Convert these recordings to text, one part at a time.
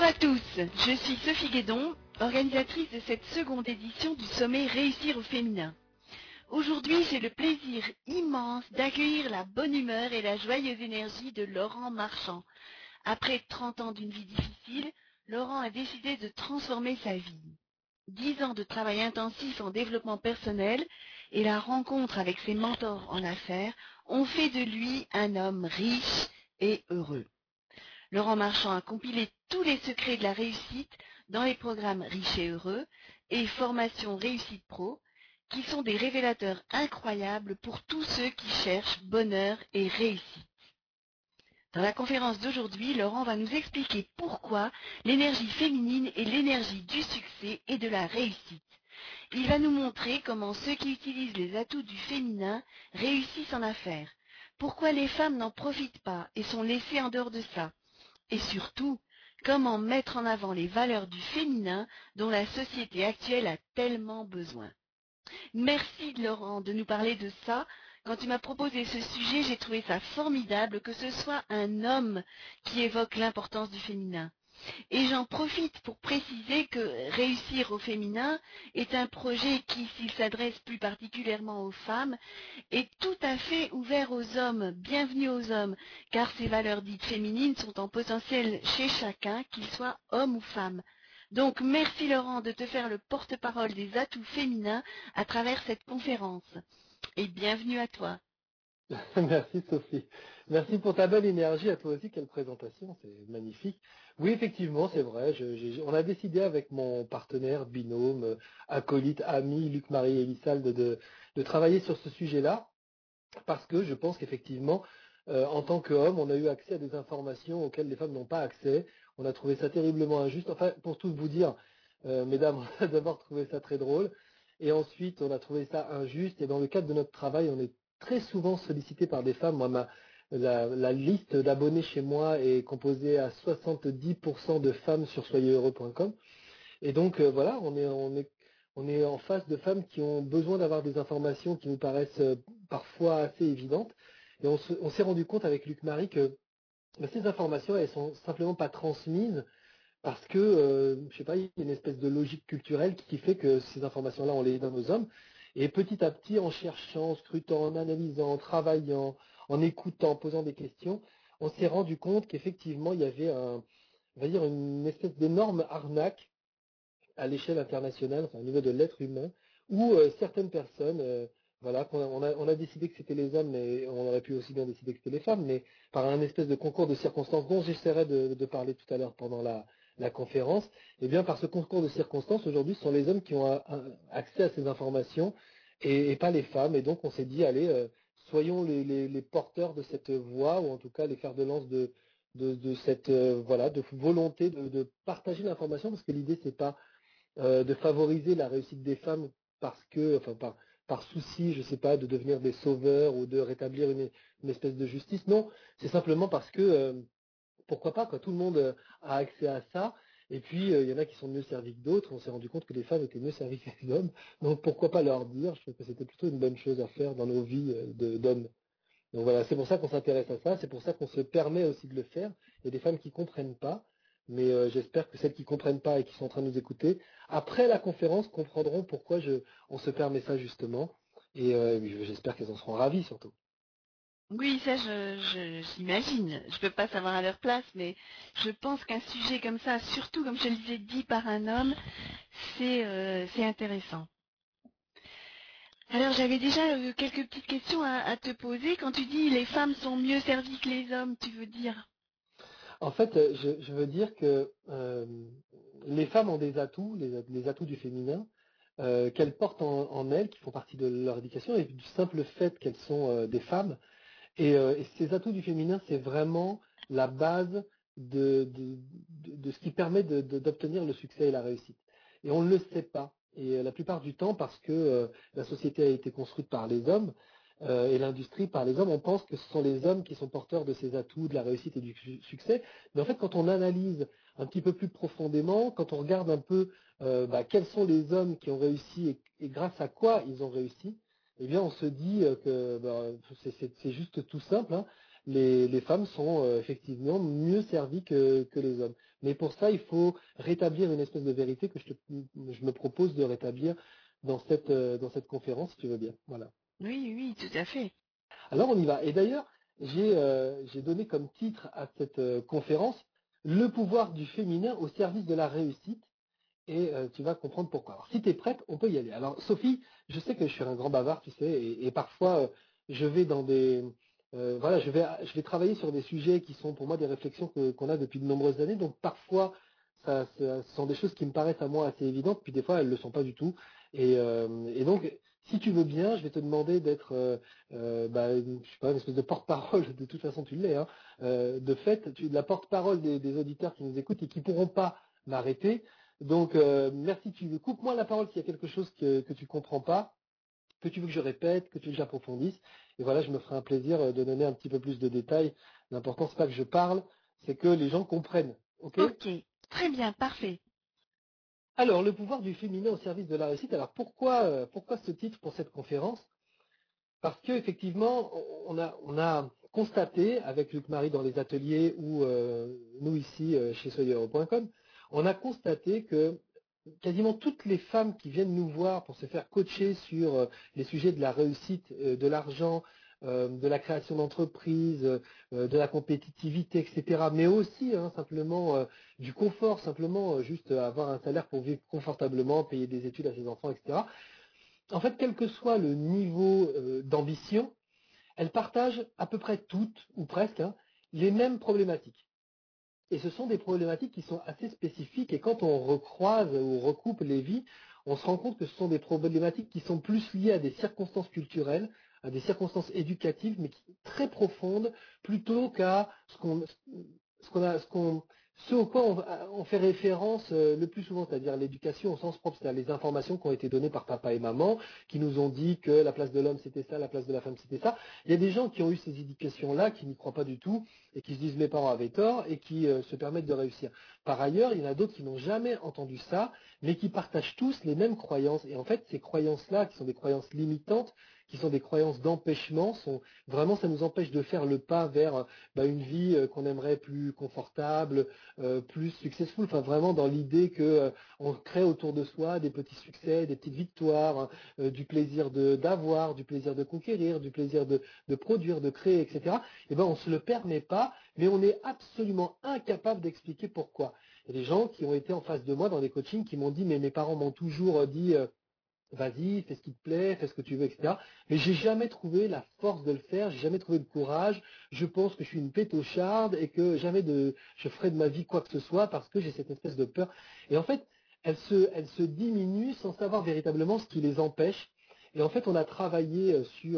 à tous, je suis Sophie Guédon, organisatrice de cette seconde édition du sommet Réussir au féminin. Aujourd'hui, j'ai le plaisir immense d'accueillir la bonne humeur et la joyeuse énergie de Laurent Marchand. Après 30 ans d'une vie difficile, Laurent a décidé de transformer sa vie. 10 ans de travail intensif en développement personnel et la rencontre avec ses mentors en affaires ont fait de lui un homme riche et heureux. Laurent Marchand a compilé tous les secrets de la réussite dans les programmes Riches et Heureux et Formation Réussite Pro, qui sont des révélateurs incroyables pour tous ceux qui cherchent bonheur et réussite. Dans la conférence d'aujourd'hui, Laurent va nous expliquer pourquoi l'énergie féminine est l'énergie du succès et de la réussite. Il va nous montrer comment ceux qui utilisent les atouts du féminin réussissent en affaires, pourquoi les femmes n'en profitent pas et sont laissées en dehors de ça. Et surtout, comment mettre en avant les valeurs du féminin dont la société actuelle a tellement besoin. Merci Laurent de nous parler de ça. Quand tu m'as proposé ce sujet, j'ai trouvé ça formidable que ce soit un homme qui évoque l'importance du féminin. Et j'en profite pour préciser que Réussir au féminin est un projet qui, s'il s'adresse plus particulièrement aux femmes, est tout à fait ouvert aux hommes. Bienvenue aux hommes, car ces valeurs dites féminines sont en potentiel chez chacun, qu'il soit homme ou femme. Donc merci Laurent de te faire le porte-parole des atouts féminins à travers cette conférence. Et bienvenue à toi. Merci Sophie. Merci pour ta belle énergie, à toi aussi, quelle présentation, c'est magnifique. Oui, effectivement, c'est vrai, on a décidé avec mon partenaire, binôme, acolyte, ami, Luc-Marie Elissalde, de travailler sur ce sujet-là, parce que je pense qu'effectivement, en tant qu'homme, on a eu accès à des informations auxquelles les femmes n'ont pas accès. On a trouvé ça terriblement injuste. Enfin, pour tout vous dire, mesdames, on a d'abord trouvé ça très drôle, et ensuite on a trouvé ça injuste, et dans le cadre de notre travail, on est très souvent sollicité par des femmes. Moi, la liste d'abonnés chez moi est composée à 70% de femmes sur soyezheureux.com. Et donc voilà, on est en face de femmes qui ont besoin d'avoir des informations qui nous paraissent parfois assez évidentes. Et on s'est rendu compte avec Luc-Marie que ces informations, elles sont simplement pas transmises parce que, je sais pas, il y a une espèce de logique culturelle qui fait que ces informations-là, on les donne aux hommes. Et petit à petit, en cherchant, en scrutant, en analysant, en travaillant, en écoutant, en posant des questions, on s'est rendu compte qu'effectivement, il y avait on va dire une espèce d'énorme arnaque à l'échelle internationale, enfin, au niveau de l'être humain, où certaines personnes, voilà, on a décidé que c'était les hommes, mais on aurait pu aussi bien décider que c'était les femmes, mais par un espèce de concours de circonstances dont j'essaierai de parler tout à l'heure pendant la conférence, et bien par ce concours de circonstances, aujourd'hui, ce sont les hommes qui ont accès à ces informations et pas les femmes. Et donc on s'est dit, allez, soyons les porteurs de cette voie, ou en tout cas les fers de lance de cette voilà, de volonté de partager l'information, parce que l'idée c'est pas de favoriser la réussite des femmes parce que, enfin, par souci, je sais pas, de devenir des sauveurs ou de rétablir une espèce de justice. Non, c'est simplement parce que, pourquoi pas, quand tout le monde a accès à ça. Et puis, il y en a qui sont mieux servis que d'autres. On s'est rendu compte que les femmes étaient mieux servies que les hommes. Donc, pourquoi pas leur dire? Je trouve que c'était plutôt une bonne chose à faire dans nos vies d'hommes. Donc voilà, c'est pour ça qu'on s'intéresse à ça, c'est pour ça qu'on se permet aussi de le faire. Il y a des femmes qui comprennent pas, mais j'espère que celles qui comprennent pas et qui sont en train de nous écouter, après la conférence, comprendront pourquoi on se permet ça justement. Et j'espère qu'elles en seront ravies surtout. Oui, ça, j'imagine. Je peux pas savoir à leur place, mais je pense qu'un sujet comme ça, surtout comme je le disais, dit par un homme, c'est intéressant. Alors, j'avais déjà quelques petites questions à te poser. Quand tu dis les femmes sont mieux servies que les hommes, tu veux dire? En fait, je veux dire que les femmes ont des atouts, les atouts du féminin, qu'elles portent en elles, qui font partie de leur éducation, et du simple fait qu'elles sont des femmes. Et ces atouts du féminin, c'est vraiment la base de ce qui permet d'obtenir le succès et la réussite. Et on ne le sait pas. Et la plupart du temps, parce que la société a été construite par les hommes et l'industrie par les hommes, on pense que ce sont les hommes qui sont porteurs de ces atouts, de la réussite et du succès. Mais en fait, quand on analyse un petit peu plus profondément, quand on regarde un peu quels sont les hommes qui ont réussi et grâce à quoi ils ont réussi, eh bien, on se dit que c'est juste tout simple, hein. Les femmes sont effectivement mieux servies que les hommes. Mais pour ça, il faut rétablir une espèce de vérité que je me propose de rétablir dans cette conférence, si tu veux bien. Voilà. Oui, oui, tout à fait. Alors on y va. Et d'ailleurs, j'ai donné comme titre à cette conférence le pouvoir du féminin au service de la réussite. Et tu vas comprendre pourquoi. Alors, si tu es prête, on peut y aller. Alors, Sophie, je sais que je suis un grand bavard, tu sais, et parfois, je vais dans des... voilà, je vais travailler sur des sujets qui sont pour moi des réflexions qu'on a depuis de nombreuses années. Donc, parfois, ce sont des choses qui me paraissent à moi assez évidentes, puis des fois, elles ne le sont pas du tout. Et donc, si tu veux bien, je vais te demander d'être, je sais pas, une espèce de porte-parole. De toute façon, tu l'es. Hein, de fait, tu es la porte-parole des auditeurs qui nous écoutent et qui ne pourront pas m'arrêter. Donc, merci. Coupe-moi la parole s'il y a quelque chose que tu comprends pas, que tu veux que je répète, que tu veux que j'approfondisse. Et voilà, je me ferai un plaisir de donner un petit peu plus de détails. L'important, c'est pas que je parle, c'est que les gens comprennent. OK? Ok, très bien, parfait. Alors, le pouvoir du féminin au service de la réussite. Alors, pourquoi ce titre pour cette conférence? Parce qu'effectivement, on a constaté avec Luc Marie dans les ateliers ou nous ici chez soyeur.com, on a constaté que quasiment toutes les femmes qui viennent nous voir pour se faire coacher sur les sujets de la réussite, de l'argent, de la création d'entreprise, de la compétitivité, etc., mais aussi simplement du confort, simplement juste avoir un salaire pour vivre confortablement, payer des études à ses enfants, etc. En fait, quel que soit le niveau d'ambition, elles partagent à peu près toutes, ou presque, les mêmes problématiques. Et ce sont des problématiques qui sont assez spécifiques, et quand on recroise ou recoupe les vies, on se rend compte que ce sont des problématiques qui sont plus liées à des circonstances culturelles, à des circonstances éducatives, mais qui sont très profondes, plutôt qu'à ce au quoi on fait référence le plus souvent, c'est-à-dire l'éducation au sens propre, c'est-à-dire les informations qui ont été données par papa et maman, qui nous ont dit que la place de l'homme c'était ça, la place de la femme c'était ça. Il y a des gens qui ont eu ces éducations-là, qui n'y croient pas du tout, et qui se disent mes parents avaient tort, et qui se permettent de réussir. Par ailleurs, il y en a d'autres qui n'ont jamais entendu ça, mais qui partagent tous les mêmes croyances. Et en fait, ces croyances-là, qui sont des croyances limitantes, qui sont des croyances d'empêchement, vraiment ça nous empêche de faire le pas vers une vie qu'on aimerait plus confortable, plus successful, enfin vraiment dans l'idée que on crée autour de soi des petits succès, des petites victoires, du plaisir d'avoir, du plaisir de conquérir, du plaisir de produire, de créer, etc. Et ben on se le permet pas, mais on est absolument incapable d'expliquer pourquoi. Il y a des gens qui ont été en face de moi dans des coachings qui m'ont dit mais mes parents m'ont toujours dit vas-y, fais ce qui te plaît, fais ce que tu veux, etc. Mais j'ai jamais trouvé la force de le faire, j'ai jamais trouvé le courage. Je pense que je suis une pétocharde et que jamais je ferai de ma vie quoi que ce soit parce que j'ai cette espèce de peur. Et en fait, elles se diminuent sans savoir véritablement ce qui les empêche. Et en fait, on a travaillé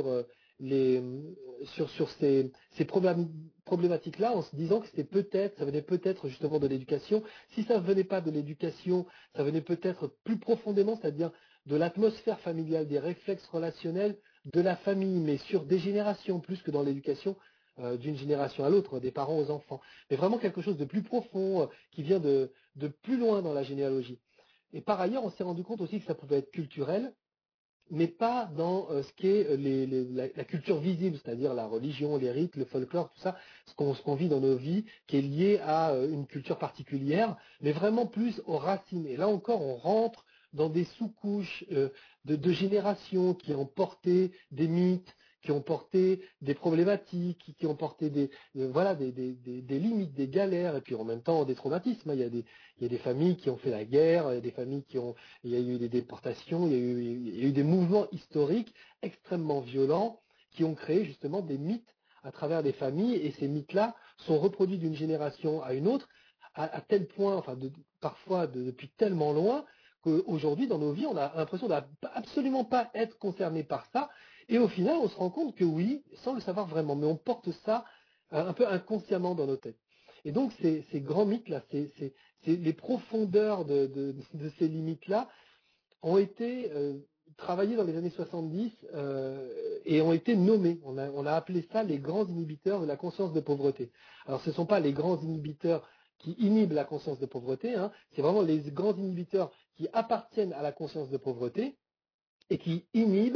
sur ces problématiques-là en se disant que ça venait peut-être justement de l'éducation. Si ça ne venait pas de l'éducation, ça venait peut-être plus profondément, c'est-à-dire de l'atmosphère familiale, des réflexes relationnels de la famille, mais sur des générations plus que dans l'éducation d'une génération à l'autre, des parents aux enfants. Mais vraiment quelque chose de plus profond, qui vient de plus loin dans la généalogie. Et par ailleurs, on s'est rendu compte aussi que ça pouvait être culturel, mais pas dans ce qu'est la culture visible, c'est-à-dire la religion, les rites, le folklore, tout ça, ce qu'on vit dans nos vies, qui est lié à une culture particulière, mais vraiment plus aux racines. Et là encore, on rentre dans des sous-couches de générations qui ont porté des mythes, qui ont porté des problématiques, qui ont porté des limites, des galères, et puis en même temps des traumatismes. Il y a des familles qui ont fait la guerre, il y a des familles il y a eu des déportations, il y a eu des mouvements historiques extrêmement violents qui ont créé justement des mythes à travers les familles, et ces mythes-là sont reproduits d'une génération à une autre, à tel point, parfois depuis tellement loin, qu'aujourd'hui, dans nos vies, on a l'impression d'absolument pas être concerné par ça, et au final, on se rend compte que oui, sans le savoir vraiment, mais on porte ça un peu inconsciemment dans nos têtes. Et donc, ces grands mythes-là, les profondeurs de ces limites-là ont été travaillées dans les années 70 et ont été nommées. On a appelé ça les grands inhibiteurs de la conscience de pauvreté. Alors, ce ne sont pas les grands inhibiteurs qui inhibent la conscience de pauvreté, c'est vraiment les grands inhibiteurs qui appartiennent à la conscience de pauvreté et qui inhibent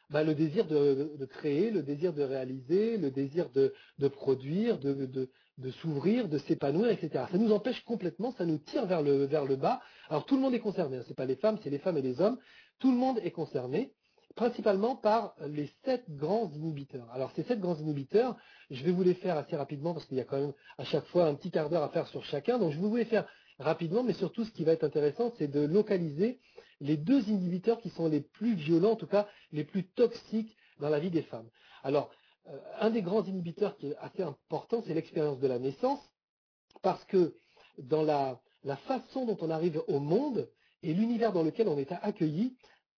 le désir de créer, le désir de réaliser, le désir de produire, de s'ouvrir, de s'épanouir, etc. Ça nous empêche complètement, ça nous tire vers le bas. Alors tout le monde est concerné, hein, c'est pas les femmes, c'est les femmes et les hommes. Tout le monde est concerné, principalement par les 7 grands inhibiteurs. Alors ces 7 grands inhibiteurs, je vais vous les faire assez rapidement parce qu'il y a quand même à chaque fois un petit quart d'heure à faire sur chacun. Donc je vais vous les faire rapidement, mais surtout ce qui va être intéressant, c'est de localiser les 2 inhibiteurs qui sont les plus violents, en tout cas les plus toxiques dans la vie des femmes. Alors, un des grands inhibiteurs qui est assez important, c'est l'expérience de la naissance, parce que dans la façon dont on arrive au monde et l'univers dans lequel on est accueilli,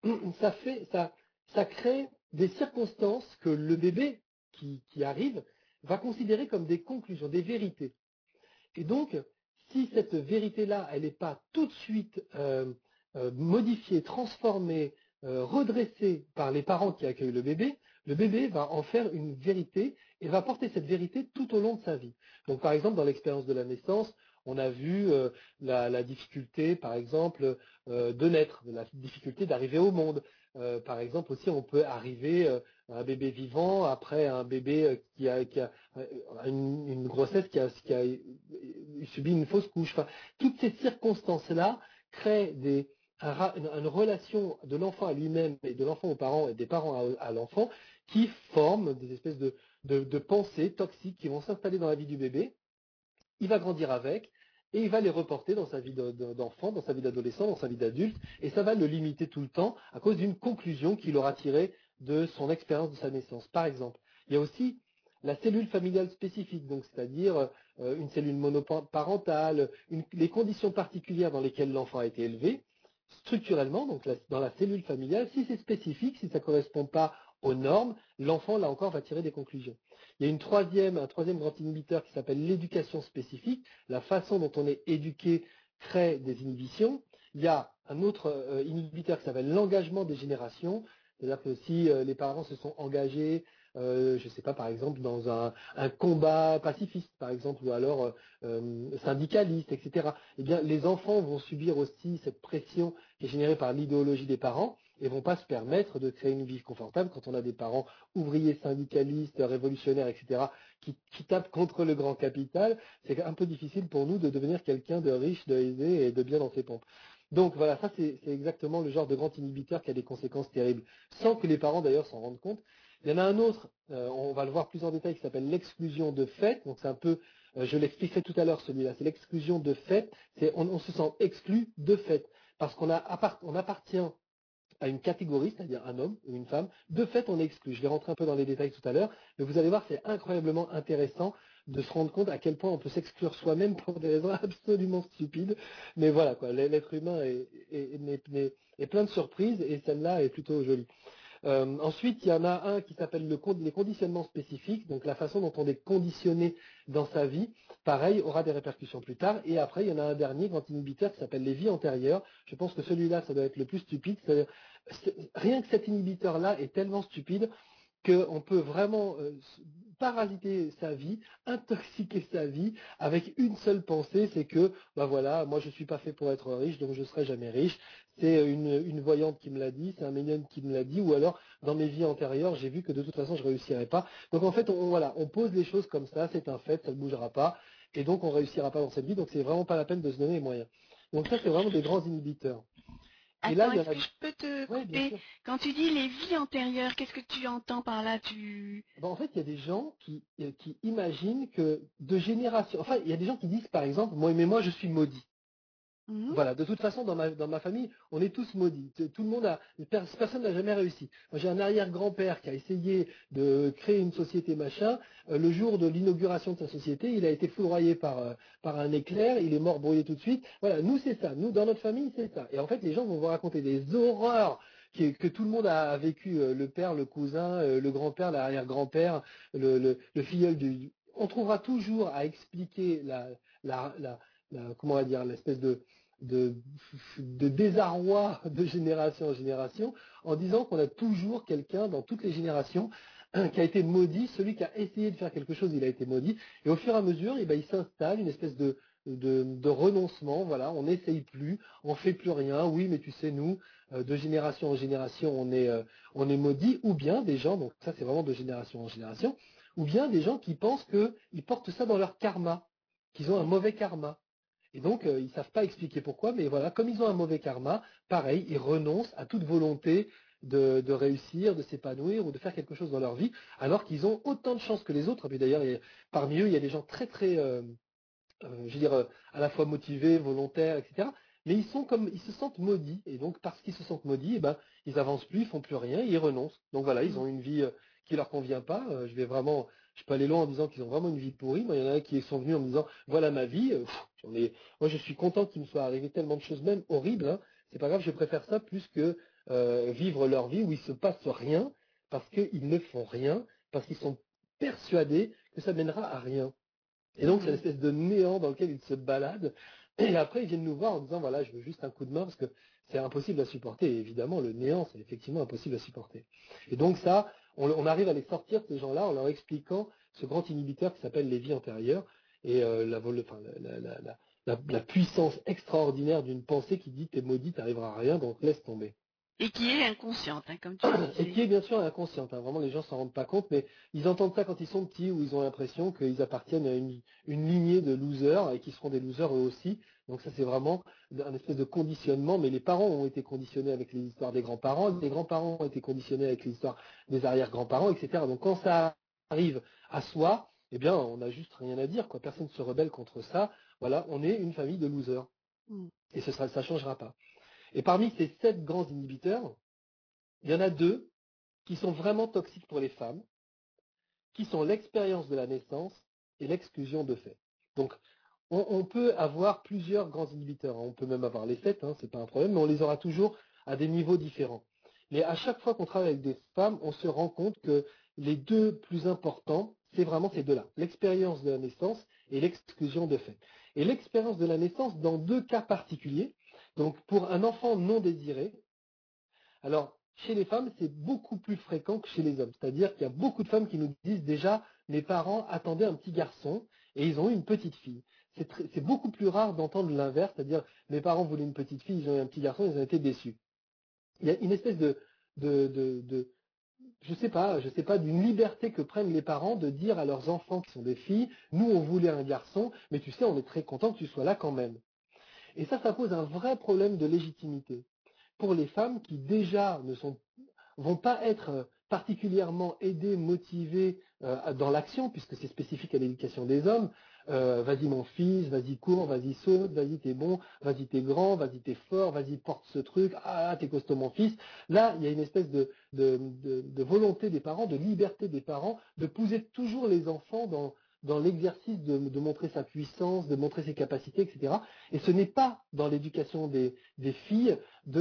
ça crée des circonstances que le bébé qui arrive va considérer comme des conclusions, des vérités. Et donc, si cette vérité-là, elle n'est pas tout de suite modifiée, transformée, redressée par les parents qui accueillent le bébé va en faire une vérité et va porter cette vérité tout au long de sa vie. Donc, par exemple, dans l'expérience de la naissance, on a vu la difficulté, par exemple, de naître, la difficulté d'arriver au monde. Par exemple, aussi, on peut arriver à un bébé vivant après un bébé qui a une grossesse qui a subi une fausse couche. Enfin, toutes ces circonstances-là créent une relation de l'enfant à lui-même et de l'enfant aux parents et des parents à l'enfant qui forment des espèces de pensées toxiques qui vont s'installer dans la vie du bébé. Il va grandir avec et il va les reporter dans sa vie d'enfant, dans sa vie d'adolescent, dans sa vie d'adulte, et ça va le limiter tout le temps à cause d'une conclusion qu'il aura tirée de son expérience de sa naissance. Par exemple, il y a aussi la cellule familiale spécifique, donc c'est-à-dire une cellule monoparentale, les conditions particulières dans lesquelles l'enfant a été élevé, structurellement, donc dans la cellule familiale, si c'est spécifique, si ça ne correspond pas aux normes, l'enfant, là encore, va tirer des conclusions. Il y a un troisième grand inhibiteur qui s'appelle l'éducation spécifique. La façon dont on est éduqué crée des inhibitions. Il y a un autre inhibiteur qui s'appelle l'engagement des générations. C'est-à-dire que si les parents se sont engagés, je ne sais pas, par exemple, dans un combat pacifiste, par exemple, ou alors syndicaliste, etc., eh bien, les enfants vont subir aussi cette pression qui est générée par l'idéologie des parents et vont pas se permettre de créer une vie confortable quand on a des parents ouvriers, syndicalistes, révolutionnaires, etc., qui tapent contre le grand capital. C'est un peu difficile pour nous de devenir quelqu'un de riche, de aisé et de bien dans ses pompes. Donc voilà, ça c'est exactement le genre de grand inhibiteur qui a des conséquences terribles, sans que les parents d'ailleurs s'en rendent compte. Il y en a un autre, on va le voir plus en détail, qui s'appelle l'exclusion de fait. Donc c'est un peu, je l'expliquerai tout à l'heure celui-là, c'est l'exclusion de fait. On se sent exclu de fait, parce qu'on appartient à une catégorie, c'est-à-dire un homme ou une femme. De fait, on est exclu. Je vais rentrer un peu dans les détails tout à l'heure, mais vous allez voir, c'est incroyablement intéressant de se rendre compte à quel point on peut s'exclure soi-même pour des raisons absolument stupides. Mais voilà, quoi, l'être humain est plein de surprises et celle-là est plutôt jolie. Ensuite, il y en a un qui s'appelle les conditionnements spécifiques, donc la façon dont on est conditionné dans sa vie, pareil, aura des répercussions plus tard. Et après, il y en a un dernier grand inhibiteur qui s'appelle les vies antérieures. Je pense que celui-là, ça doit être le plus stupide. Rien que cet inhibiteur-là est tellement stupide qu'on peut vraiment parasiter sa vie, intoxiquer sa vie avec une seule pensée, c'est que, voilà, moi je ne suis pas fait pour être riche, donc je ne serai jamais riche. C'est une voyante qui me l'a dit, c'est un médium qui me l'a dit, ou alors dans mes vies antérieures, j'ai vu que de toute façon je ne réussirais pas. Donc en fait, on pose les choses comme ça, c'est un fait, ça ne bougera pas, et donc on ne réussira pas dans cette vie, donc c'est vraiment pas la peine de se donner les moyens. Donc ça, c'est vraiment des grands inhibiteurs. Et là, Attends, est-ce que je peux te couper? Quand tu dis les vies antérieures, qu'est-ce que tu entends par là? En fait, il y a des gens qui imaginent que de génération, enfin, il y a des gens qui disent, par exemple, moi, je suis maudit. Voilà, de toute façon, dans ma famille, on est tous maudits. Tout le monde personne n'a jamais réussi. Moi, j'ai un arrière-grand-père qui a essayé de créer une société machin. Le jour de l'inauguration de sa société, il a été foudroyé par un éclair, il est mort brouillé tout de suite. Voilà, nous, c'est ça. Nous, dans notre famille, c'est ça. Et en fait, les gens vont vous raconter des horreurs que tout le monde a vécu, le père, le cousin, le grand-père, l'arrière-grand-père, le filleul On trouvera toujours à expliquer comment on va dire, l'espèce de, de désarroi de génération en génération, en disant qu'on a toujours quelqu'un dans toutes les générations qui a été maudit, celui qui a essayé de faire quelque chose, il a été maudit, et au fur et à mesure, il s'installe une espèce de renoncement, voilà, on n'essaye plus, on fait plus rien, oui, mais tu sais, nous, de génération en génération on est maudit, ou bien des gens, donc ça c'est vraiment de génération en génération, ou bien des gens qui pensent qu'ils portent ça dans leur karma, qu'ils ont un mauvais karma. Et donc, ils ne savent pas expliquer pourquoi, mais voilà, comme ils ont un mauvais karma, pareil, ils renoncent à toute volonté de réussir, de s'épanouir ou de faire quelque chose dans leur vie, alors qu'ils ont autant de chances que les autres. Et puis d'ailleurs, parmi eux, il y a des gens très, très, je veux dire, à la fois motivés, volontaires, etc. Mais ils se sentent maudits. Et donc, parce qu'ils se sentent maudits, eh ben, ils avancent plus, ils font plus rien, ils renoncent. Donc voilà, ils ont une vie qui leur convient pas. Je peux aller loin en disant qu'ils ont vraiment une vie pourrie. Moi, il y en a qui sont venus en me disant, voilà ma vie. Moi, je suis content qu'il me soit arrivé tellement de choses, même horribles. Hein. C'est pas grave, je préfère ça plus que vivre leur vie où il se passe rien, parce qu'ils ne font rien, parce qu'ils sont persuadés que ça mènera à rien. Et donc, c'est l'espèce de néant dans lequel ils se baladent. Et après, ils viennent nous voir en disant, voilà, je veux juste un coup de main parce que c'est impossible à supporter. Et évidemment, le néant, c'est effectivement impossible à supporter. Et donc ça, on arrive à les sortir, ces gens-là, en leur expliquant ce grand inhibiteur qui s'appelle les vies antérieures et la puissance extraordinaire d'une pensée qui dit, t'es maudit, t'arriveras à rien, donc laisse tomber. Et qui est inconsciente, hein, comme tu Et disais. qui est bien sûr inconsciente. Hein. Vraiment, les gens s'en rendent pas compte, mais ils entendent ça quand ils sont petits, où ils ont l'impression qu'ils appartiennent à une lignée de losers et qu'ils seront des losers eux aussi. Donc ça, c'est vraiment un espèce de conditionnement. Mais les parents ont été conditionnés avec les histoires des grands-parents, les grands-parents ont été conditionnés avec les histoires des arrière-grands-parents, etc. Donc quand ça arrive à soi, eh bien, on n'a juste rien à dire. Quoi. Personne ne se rebelle contre ça. Voilà, on est une famille de losers. Et ça changera pas. Et parmi ces 7 grands inhibiteurs, il y en a 2 qui sont vraiment toxiques pour les femmes, qui sont l'expérience de la naissance et l'exclusion de fait. Donc, on peut avoir plusieurs grands inhibiteurs, hein. On peut même avoir les 7, hein, c'est pas un problème, mais on les aura toujours à des niveaux différents. Mais à chaque fois qu'on travaille avec des femmes, on se rend compte que les 2 plus importants, c'est vraiment ces 2-là, l'expérience de la naissance et l'exclusion de fait. Et l'expérience de la naissance dans 2 cas particuliers, donc pour un enfant non désiré, alors, chez les femmes, c'est beaucoup plus fréquent que chez les hommes. C'est-à-dire qu'il y a beaucoup de femmes qui nous disent déjà, mes parents attendaient un petit garçon et ils ont eu une petite fille. C'est beaucoup plus rare d'entendre l'inverse, c'est-à-dire mes parents voulaient une petite fille, ils ont eu un petit garçon, ils ont été déçus. Il y a une espèce de je sais pas, d'une liberté que prennent les parents de dire à leurs enfants qui sont des filles, nous on voulait un garçon, mais tu sais, on est très content que tu sois là quand même. Et ça pose un vrai problème de légitimité pour les femmes qui déjà vont pas être particulièrement aidées, motivées dans l'action, puisque c'est spécifique à l'éducation des hommes. Vas-y mon fils, vas-y cours, vas-y saute, vas-y t'es bon, vas-y t'es grand, vas-y t'es fort, vas-y porte ce truc, ah t'es costaud mon fils. Là, il y a une espèce de volonté des parents, de liberté des parents, de pousser toujours les enfants dans l'exercice de montrer sa puissance, de montrer ses capacités, etc. Et ce n'est pas dans l'éducation des filles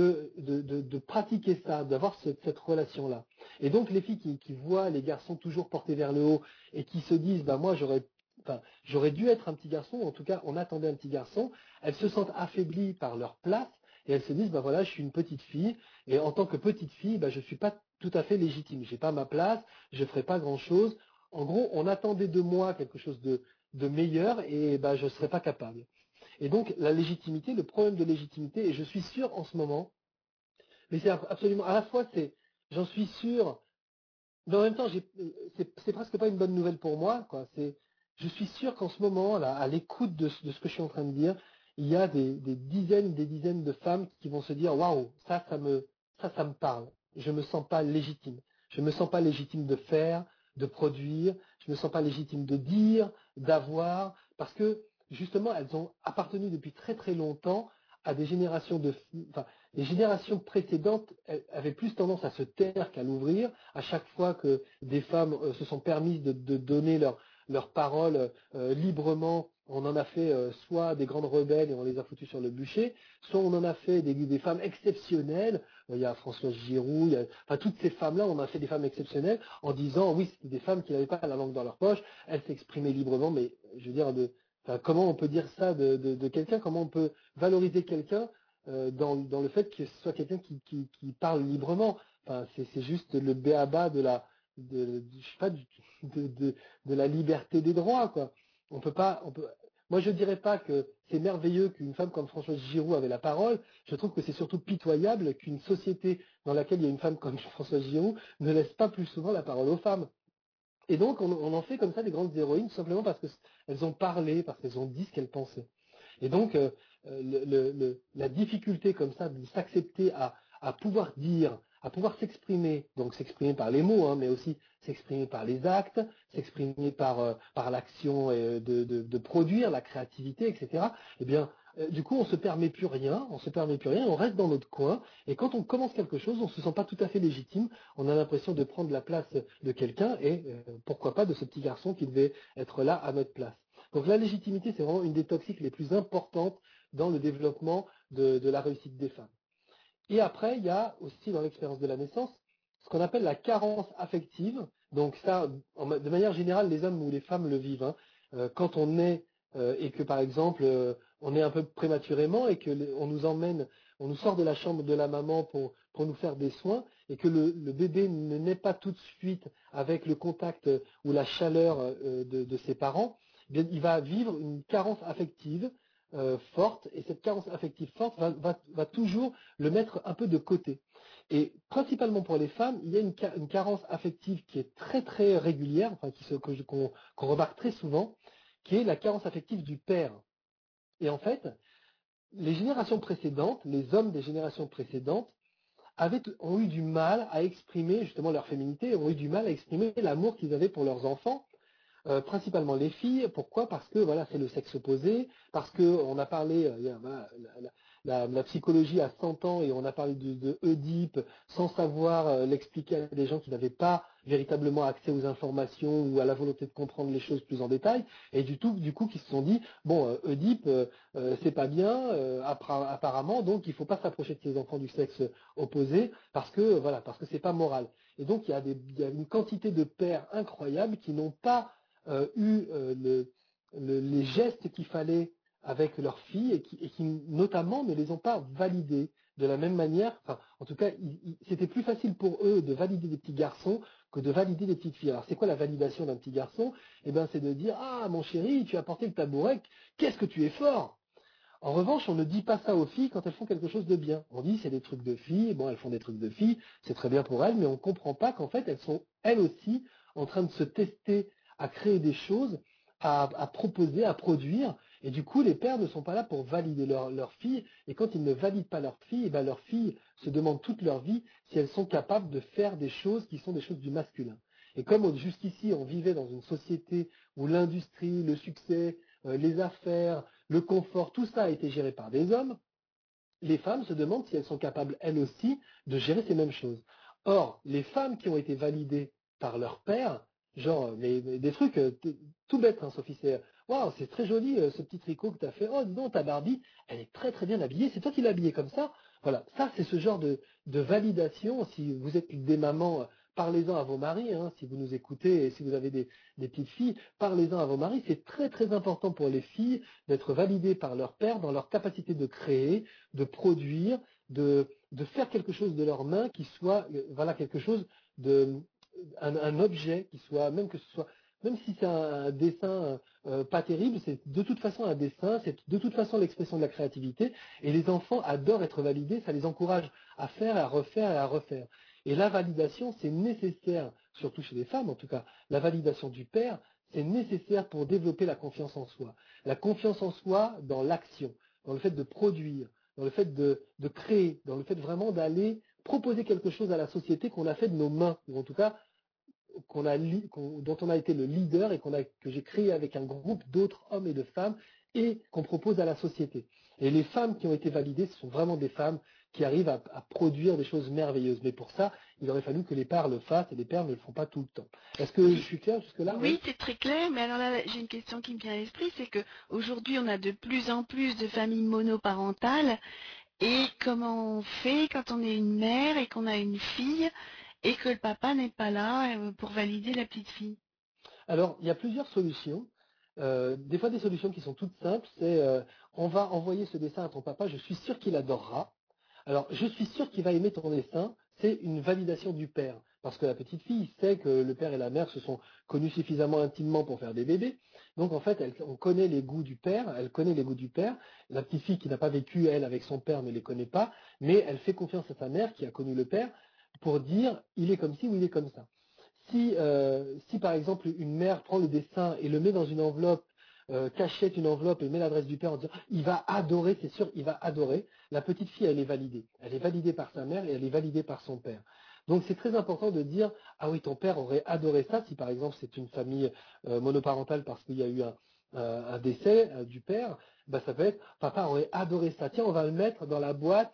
de pratiquer ça, d'avoir cette relation-là. Et donc les filles qui voient les garçons toujours portés vers le haut et qui se disent, bah moi j'aurais dû être un petit garçon, en tout cas on attendait un petit garçon, elles se sentent affaiblies par leur place et elles se disent, bah voilà, je suis une petite fille et en tant que petite fille, bah je suis pas tout à fait légitime, j'ai pas ma place, je ferai pas grand-chose. En gros, on attendait de moi quelque chose de meilleur et bah je ne serais pas capable. Et donc la légitimité, le problème de légitimité, et je suis sûr en ce moment, mais c'est absolument, à la fois j'en suis sûr, mais en même temps, c'est presque pas une bonne nouvelle pour moi, quoi. Je suis sûr qu'en ce moment, là, à l'écoute de ce que je suis en train de dire, il y a des dizaines, des dizaines de femmes qui vont se dire, waouh, ça me parle. Je me sens pas légitime. Je me sens pas légitime de faire, de produire. Je me sens pas légitime de dire, d'avoir, parce que justement, elles ont appartenu depuis très très longtemps à des générations enfin, les générations précédentes avaient plus tendance à se taire qu'à l'ouvrir. À chaque fois que des femmes se sont permises de donner leur parole librement, on en a fait soit des grandes rebelles et on les a foutues sur le bûcher, soit on en a fait des femmes exceptionnelles. Il y a Françoise Giroud, enfin toutes ces femmes-là, on a fait des femmes exceptionnelles en disant oui, c'était des femmes qui n'avaient pas la langue dans leur poche, elles s'exprimaient librement, mais je veux dire enfin, comment on peut dire ça de quelqu'un, comment on peut valoriser quelqu'un dans le fait que ce soit quelqu'un qui parle librement. Enfin, c'est juste le béaba je sais pas, de la liberté des droits, quoi. On peut pas, Moi, je ne dirais pas que c'est merveilleux qu'une femme comme Françoise Giroud avait la parole. Je trouve que c'est surtout pitoyable qu'une société dans laquelle il y a une femme comme Françoise Giroud ne laisse pas plus souvent la parole aux femmes. Et donc, on en fait comme ça des grandes héroïnes, tout simplement parce qu'elles ont parlé, parce qu'elles ont dit ce qu'elles pensaient. Et donc, la difficulté comme ça de s'accepter à pouvoir dire, à pouvoir s'exprimer, donc s'exprimer par les mots, hein, mais aussi s'exprimer par les actes, s'exprimer par l'action de produire, la créativité, etc. Eh bien, du coup, on se permet plus rien, on reste dans notre coin, et quand on commence quelque chose, on se sent pas tout à fait légitime, on a l'impression de prendre la place de quelqu'un, et pourquoi pas de ce petit garçon qui devait être là à notre place. Donc la légitimité, c'est vraiment une des toxiques les plus importantes dans le développement de la réussite des femmes. Et après, il y a aussi dans l'expérience de la naissance ce qu'on appelle la carence affective. Donc ça, de manière générale, les hommes ou les femmes le vivent. Hein. Quand on naît et que par exemple on est un peu prématurément et que on nous emmène, on nous sort de la chambre de la maman pour nous faire des soins et que le bébé ne naît pas tout de suite avec le contact ou la chaleur de ses parents, eh bien, il va vivre une carence affective forte, et cette carence affective forte va toujours le mettre un peu de côté. Et principalement pour les femmes, il y a une carence affective qui est très très régulière, enfin qu'on remarque très souvent, qui est la carence affective du père. Et en fait, les générations précédentes, les hommes des générations précédentes, ont eu du mal à exprimer justement leur féminité, ont eu du mal à exprimer l'amour qu'ils avaient pour leurs enfants. Principalement les filles. Pourquoi? Parce que voilà, c'est le sexe opposé, parce que on a parlé, voilà, la psychologie a 100 ans et on a parlé de Oedipe sans savoir l'expliquer à des gens qui n'avaient pas véritablement accès aux informations ou à la volonté de comprendre les choses plus en détail, et du coup qui se sont dit bon, Oedipe c'est pas bien apparemment, donc il faut pas s'approcher de ces enfants du sexe opposé parce que voilà, parce que c'est pas moral. Et donc il y a une quantité de pères incroyables qui n'ont pas eu les gestes qu'il fallait avec leurs filles et qui notamment ne les ont pas validés de la même manière. Enfin, en tout cas, c'était plus facile pour eux de valider des petits garçons que de valider des petites filles. Alors, c'est quoi la validation d'un petit garçon? Eh bien, c'est de dire ah mon chéri, tu as porté le tabouret, qu'est-ce que tu es fort. En revanche, on ne dit pas ça aux filles quand elles font quelque chose de bien. On dit c'est des trucs de filles, bon elles font des trucs de filles, c'est très bien pour elles, mais on ne comprend pas qu'en fait elles sont elles aussi en train de se tester à créer des choses, à proposer, à produire, et du coup les pères ne sont pas là pour valider leurs filles, et quand ils ne valident pas leurs filles, et ben leurs filles se demandent toute leur vie si elles sont capables de faire des choses qui sont des choses du masculin. Et comme jusqu'ici on vivait dans une société où l'industrie, le succès, les affaires, le confort, tout ça a été géré par des hommes, les femmes se demandent si elles sont capables, elles aussi, de gérer ces mêmes choses. Or, les femmes qui ont été validées par leur père, genre, mais des trucs tout bêtes, hein, Sophie, c'est waouh, c'est très joli ce petit tricot que tu as fait. Oh, dis donc, ta Barbie, elle est très très bien habillée. C'est toi qui l'as habillée comme ça. Voilà, ça, c'est ce genre de validation. Si vous êtes des mamans, parlez-en à vos maris, hein, si vous nous écoutez et si vous avez des petites filles, parlez-en à vos maris. C'est très très important pour les filles d'être validées par leur père dans leur capacité de créer, de produire, de faire quelque chose de leurs mains qui soit voilà quelque chose de un objet qui soit même que ce soit même si c'est un dessin pas terrible, c'est de toute façon un dessin, c'est de toute façon l'expression de la créativité, et les enfants adorent être validés, ça les encourage à faire, à refaire et à refaire. Et la validation, c'est nécessaire, surtout chez les femmes en tout cas, la validation du père, c'est nécessaire pour développer la confiance en soi. La confiance en soi dans l'action, dans le fait de produire, dans le fait de créer, dans le fait vraiment d'aller proposer quelque chose à la société qu'on a fait de nos mains, ou en tout cas dont on a été le leader et que j'ai créé avec un groupe d'autres hommes et de femmes et qu'on propose à la société. Et les femmes qui ont été validées, ce sont vraiment des femmes qui arrivent à produire des choses merveilleuses. Mais pour ça, il aurait fallu que les pères le fassent et les pères ne le font pas tout le temps. Est-ce que je suis clair jusque-là? Oui, c'est très clair, mais alors là, j'ai une question qui me vient à l'esprit, c'est que aujourd'hui, on a de plus en plus de familles monoparentales, et comment on fait quand on est une mère et qu'on a une fille et que le papa n'est pas là pour valider la petite fille? Alors, il y a plusieurs solutions. Des fois, des solutions qui sont toutes simples, c'est on va envoyer ce dessin à ton papa, je suis sûr qu'il adorera. Alors, je suis sûr qu'il va aimer ton dessin, c'est une validation du père. parce que la petite fille sait que le père et la mère se sont connus suffisamment intimement pour faire des bébés. Donc en fait, on connaît les goûts du père, elle connaît les goûts du père. La petite fille qui n'a pas vécu, elle, avec son père, ne les connaît pas, mais elle fait confiance à sa mère qui a connu le père pour dire il est comme ci ou il est comme ça. Si par exemple une mère prend le dessin et le met dans une enveloppe, cachette une enveloppe et met l'adresse du père en disant il va adorer, c'est sûr, il va adorer, la petite fille elle est validée. Elle est validée par sa mère et elle est validée par son père. Donc c'est très important de dire ah oui ton père aurait adoré ça si par exemple c'est une famille monoparentale parce qu'il y a eu un décès du père, bah, ça peut être papa aurait adoré ça, tiens on va le mettre dans la boîte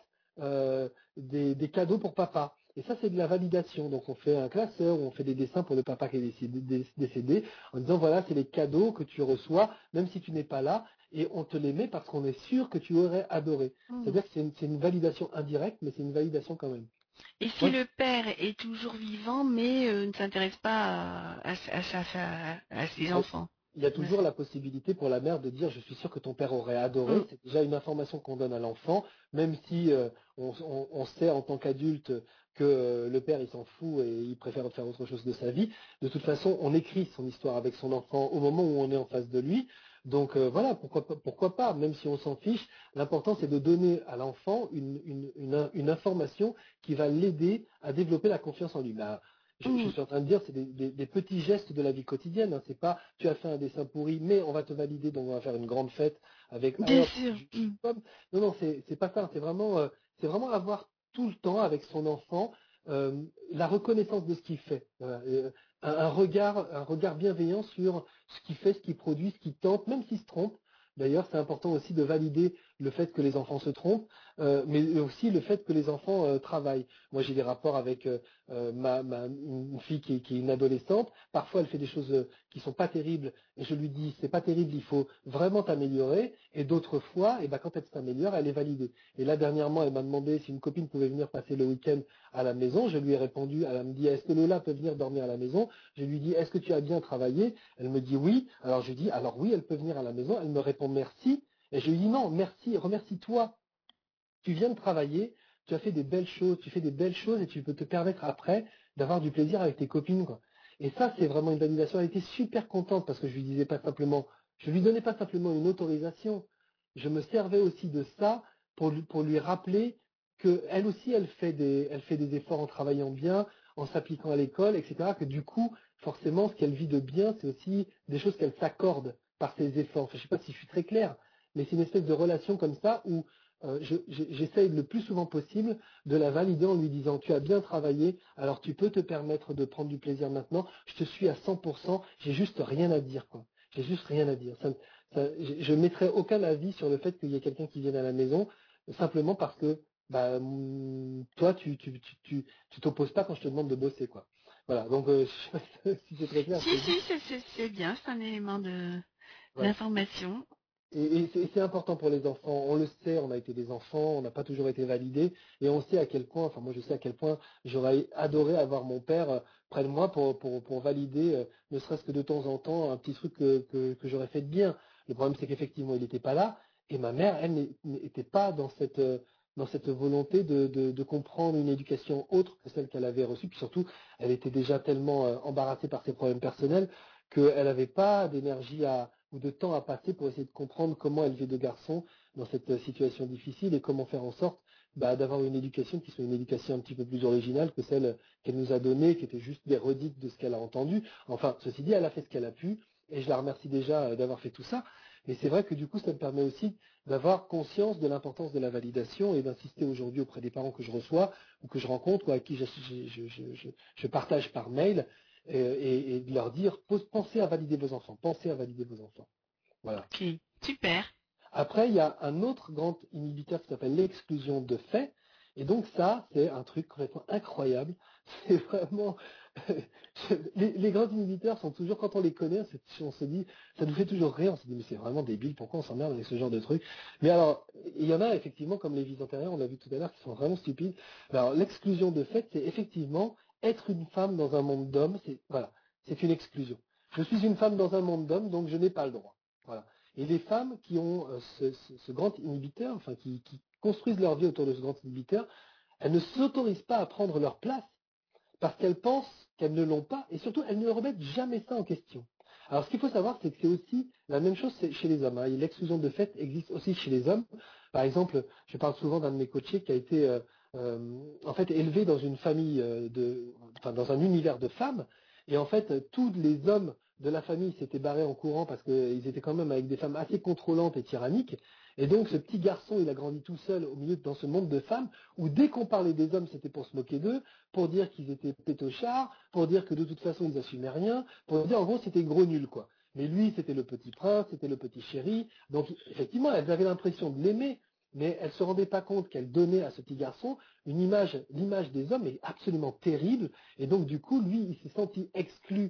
des cadeaux pour papa. Et ça, c'est de la validation. Donc, on fait un classeur, on fait des dessins pour le papa qui est décédé, en disant, voilà, c'est les cadeaux que tu reçois, même si tu n'es pas là, et on te les met parce qu'on est sûr que tu aurais adoré. C'est-à-dire que c'est une validation indirecte, mais c'est une validation quand même. Et si le père est toujours vivant, mais ne s'intéresse pas à ses enfants? Il y a toujours la possibilité pour la mère de dire je suis sûr que ton père aurait adoré. C'est déjà une information qu'on donne à l'enfant, même si on sait en tant qu'adulte que le père il s'en fout et il préfère faire autre chose de sa vie. De toute façon, on écrit son histoire avec son enfant au moment où on est en face de lui. Donc voilà, pourquoi pas, même si on s'en fiche, l'important c'est de donner à l'enfant une information qui va l'aider à développer la confiance en lui. Je suis en train de dire, c'est des petits gestes de la vie quotidienne. Hein. C'est pas, tu as fait un dessin pourri, mais on va te valider, donc on va faire une grande fête avec. Bien Alors, sûr. non, non, c'est pas ça. C'est vraiment avoir tout le temps avec son enfant la reconnaissance de ce qu'il fait. Voilà. Un regard bienveillant sur ce qu'il fait, ce qu'il produit, ce qu'il tente, même s'il se trompe. D'ailleurs, c'est important aussi de valider le fait que les enfants se trompent, mais aussi le fait que les enfants travaillent. Moi, j'ai des rapports avec une fille qui est une adolescente. Parfois, elle fait des choses qui sont pas terribles, et je lui dis c'est pas terrible, il faut vraiment t'améliorer. Et d'autres fois, et ben, quand elle s'améliore, elle est validée. Et là, dernièrement, elle m'a demandé si une copine pouvait venir passer le week-end à la maison. Je lui ai répondu, elle me dit est-ce que Lola peut venir dormir à la maison? Je lui dis est-ce que tu as bien travaillé? Elle me dit oui. Alors je lui dis alors oui, elle peut venir à la maison. Elle me répond merci. Et je lui dis non, merci, remercie-toi. Tu viens de travailler, tu as fait des belles choses, tu fais des belles choses et tu peux te permettre après d'avoir du plaisir avec tes copines, quoi. Et ça, c'est vraiment une validation. Elle était super contente parce que je lui disais pas simplement, je lui donnais pas simplement une autorisation. Je me servais aussi de ça pour lui rappeler que elle aussi, elle fait des efforts en travaillant bien, en s'appliquant à l'école, etc. Que du coup, forcément, ce qu'elle vit de bien, c'est aussi des choses qu'elle s'accorde par ses efforts. Enfin, je sais pas si je suis très clair, mais c'est une espèce de relation comme ça où j'essaye le plus souvent possible de la valider en lui disant tu as bien travaillé, alors tu peux te permettre de prendre du plaisir maintenant, je te suis à 100%, j'ai juste rien à dire, quoi. J'ai juste rien à dire. Je ne mettrai aucun avis sur le fait qu'il y ait quelqu'un qui vienne à la maison, simplement parce que toi, tu t'opposes pas quand je te demande de bosser, quoi. Voilà, donc je sais pas si c'est très clair. Si, c'est bien, c'est un élément d'information. Et c'est important pour les enfants. On le sait, on a été des enfants, on n'a pas toujours été validés, et on sait à quel point, enfin moi je sais à quel point j'aurais adoré avoir mon père près de moi pour valider, ne serait-ce que de temps en temps, un petit truc que j'aurais fait de bien. Le problème c'est qu'effectivement il n'était pas là, et ma mère, elle, n'était pas dans cette volonté de comprendre une éducation autre que celle qu'elle avait reçue, puis surtout, elle était déjà tellement embarrassée par ses problèmes personnels qu'elle n'avait pas d'énergie ou de temps à passer pour essayer de comprendre comment élever deux garçons dans cette situation difficile et comment faire en sorte d'avoir une éducation qui soit une éducation un petit peu plus originale que celle qu'elle nous a donnée, qui était juste des redites de ce qu'elle a entendu. Enfin, ceci dit, elle a fait ce qu'elle a pu, et je la remercie déjà d'avoir fait tout ça. Mais c'est vrai que du coup, ça me permet aussi d'avoir conscience de l'importance de la validation et d'insister aujourd'hui auprès des parents que je reçois ou que je rencontre ou à qui je partage par mail et de leur dire pensez à valider vos enfants, pensez à valider vos enfants. Voilà. Ok, super. Après, il y a un autre grand inhibiteur qui s'appelle l'exclusion de fait. Et donc ça, c'est un truc complètement incroyable. C'est vraiment... les grands inhibiteurs sont toujours, quand on les connaît, on se dit, ça nous fait toujours rire, on se dit, mais c'est vraiment débile, pourquoi on s'emmerde avec ce genre de truc? Mais alors, il y en a effectivement, comme les vis antérieures, on l'a vu tout à l'heure, qui sont vraiment stupides. Mais alors, l'exclusion de fait, c'est effectivement être une femme dans un monde d'hommes, voilà, c'est une exclusion. Je suis une femme dans un monde d'hommes, donc je n'ai pas le droit. Voilà. Et les femmes qui ont ce grand inhibiteur, enfin qui construisent leur vie autour de ce grand inhibiteur, elles ne s'autorisent pas à prendre leur place parce qu'elles pensent qu'elles ne l'ont pas, et surtout, elles ne remettent jamais ça en question. Alors, ce qu'il faut savoir, c'est que c'est aussi la même chose chez les hommes. Hein. Et l'exclusion de fait existe aussi chez les hommes. Par exemple, je parle souvent d'un de mes coachés qui a été en fait élevé dans une famille dans un univers de femmes. Et en fait, tous les hommes de la famille s'étaient barrés en courant parce qu'ils étaient quand même avec des femmes assez contrôlantes et tyranniques. Et donc, ce petit garçon, il a grandi tout seul au milieu dans ce monde de femmes où dès qu'on parlait des hommes, c'était pour se moquer d'eux, pour dire qu'ils étaient pétochards, pour dire que de toute façon, ils assumaient rien, pour dire en gros, c'était gros nul, quoi. Mais lui, c'était le petit prince, c'était le petit chéri. Donc, effectivement, elles avaient l'impression de l'aimer, mais elles ne se rendaient pas compte qu'elle donnait à ce petit garçon l'image des hommes est absolument terrible. Et donc, du coup, lui, il s'est senti exclu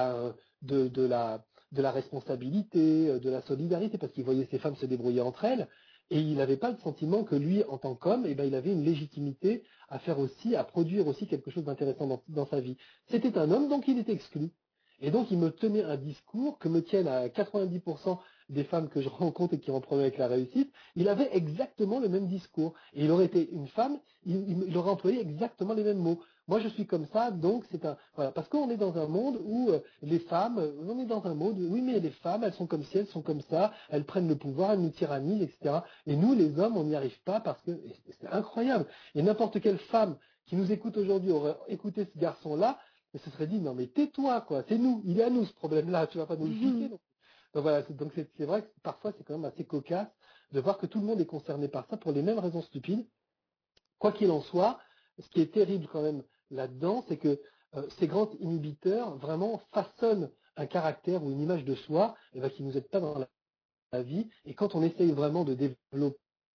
de la responsabilité, de la solidarité, parce qu'il voyait ces femmes se débrouiller entre elles. Et il n'avait pas le sentiment que lui, en tant qu'homme, il avait une légitimité à produire aussi quelque chose d'intéressant dans sa vie. C'était un homme, donc il était exclu. Et donc, il me tenait un discours que me tiennent à 90% des femmes que je rencontre et qui ont un problème avec la réussite. Il avait exactement le même discours. Et il aurait été une femme, il aurait employé exactement les mêmes mots. Moi, je suis comme ça, donc c'est un... Voilà, parce qu'on est dans un monde où les femmes, on est dans un monde où, oui, mais les femmes, elles sont comme ci, elles sont comme ça, elles prennent le pouvoir, elles nous tyrannisent, etc. Et nous, les hommes, on n'y arrive pas parce que... C'est incroyable. Et n'importe quelle femme qui nous écoute aujourd'hui aurait écouté ce garçon-là, et se serait dit, non mais tais-toi, quoi, c'est nous, il est à nous ce problème-là, tu vas pas nous le piquer. Donc voilà, donc c'est vrai que parfois c'est quand même assez cocasse de voir que tout le monde est concerné par ça pour les mêmes raisons stupides. Quoi qu'il en soit, ce qui est terrible quand même là-dedans, c'est que ces grands inhibiteurs vraiment façonnent un caractère ou une image de soi qui nous aide pas dans la vie. Et quand on essaye vraiment de développer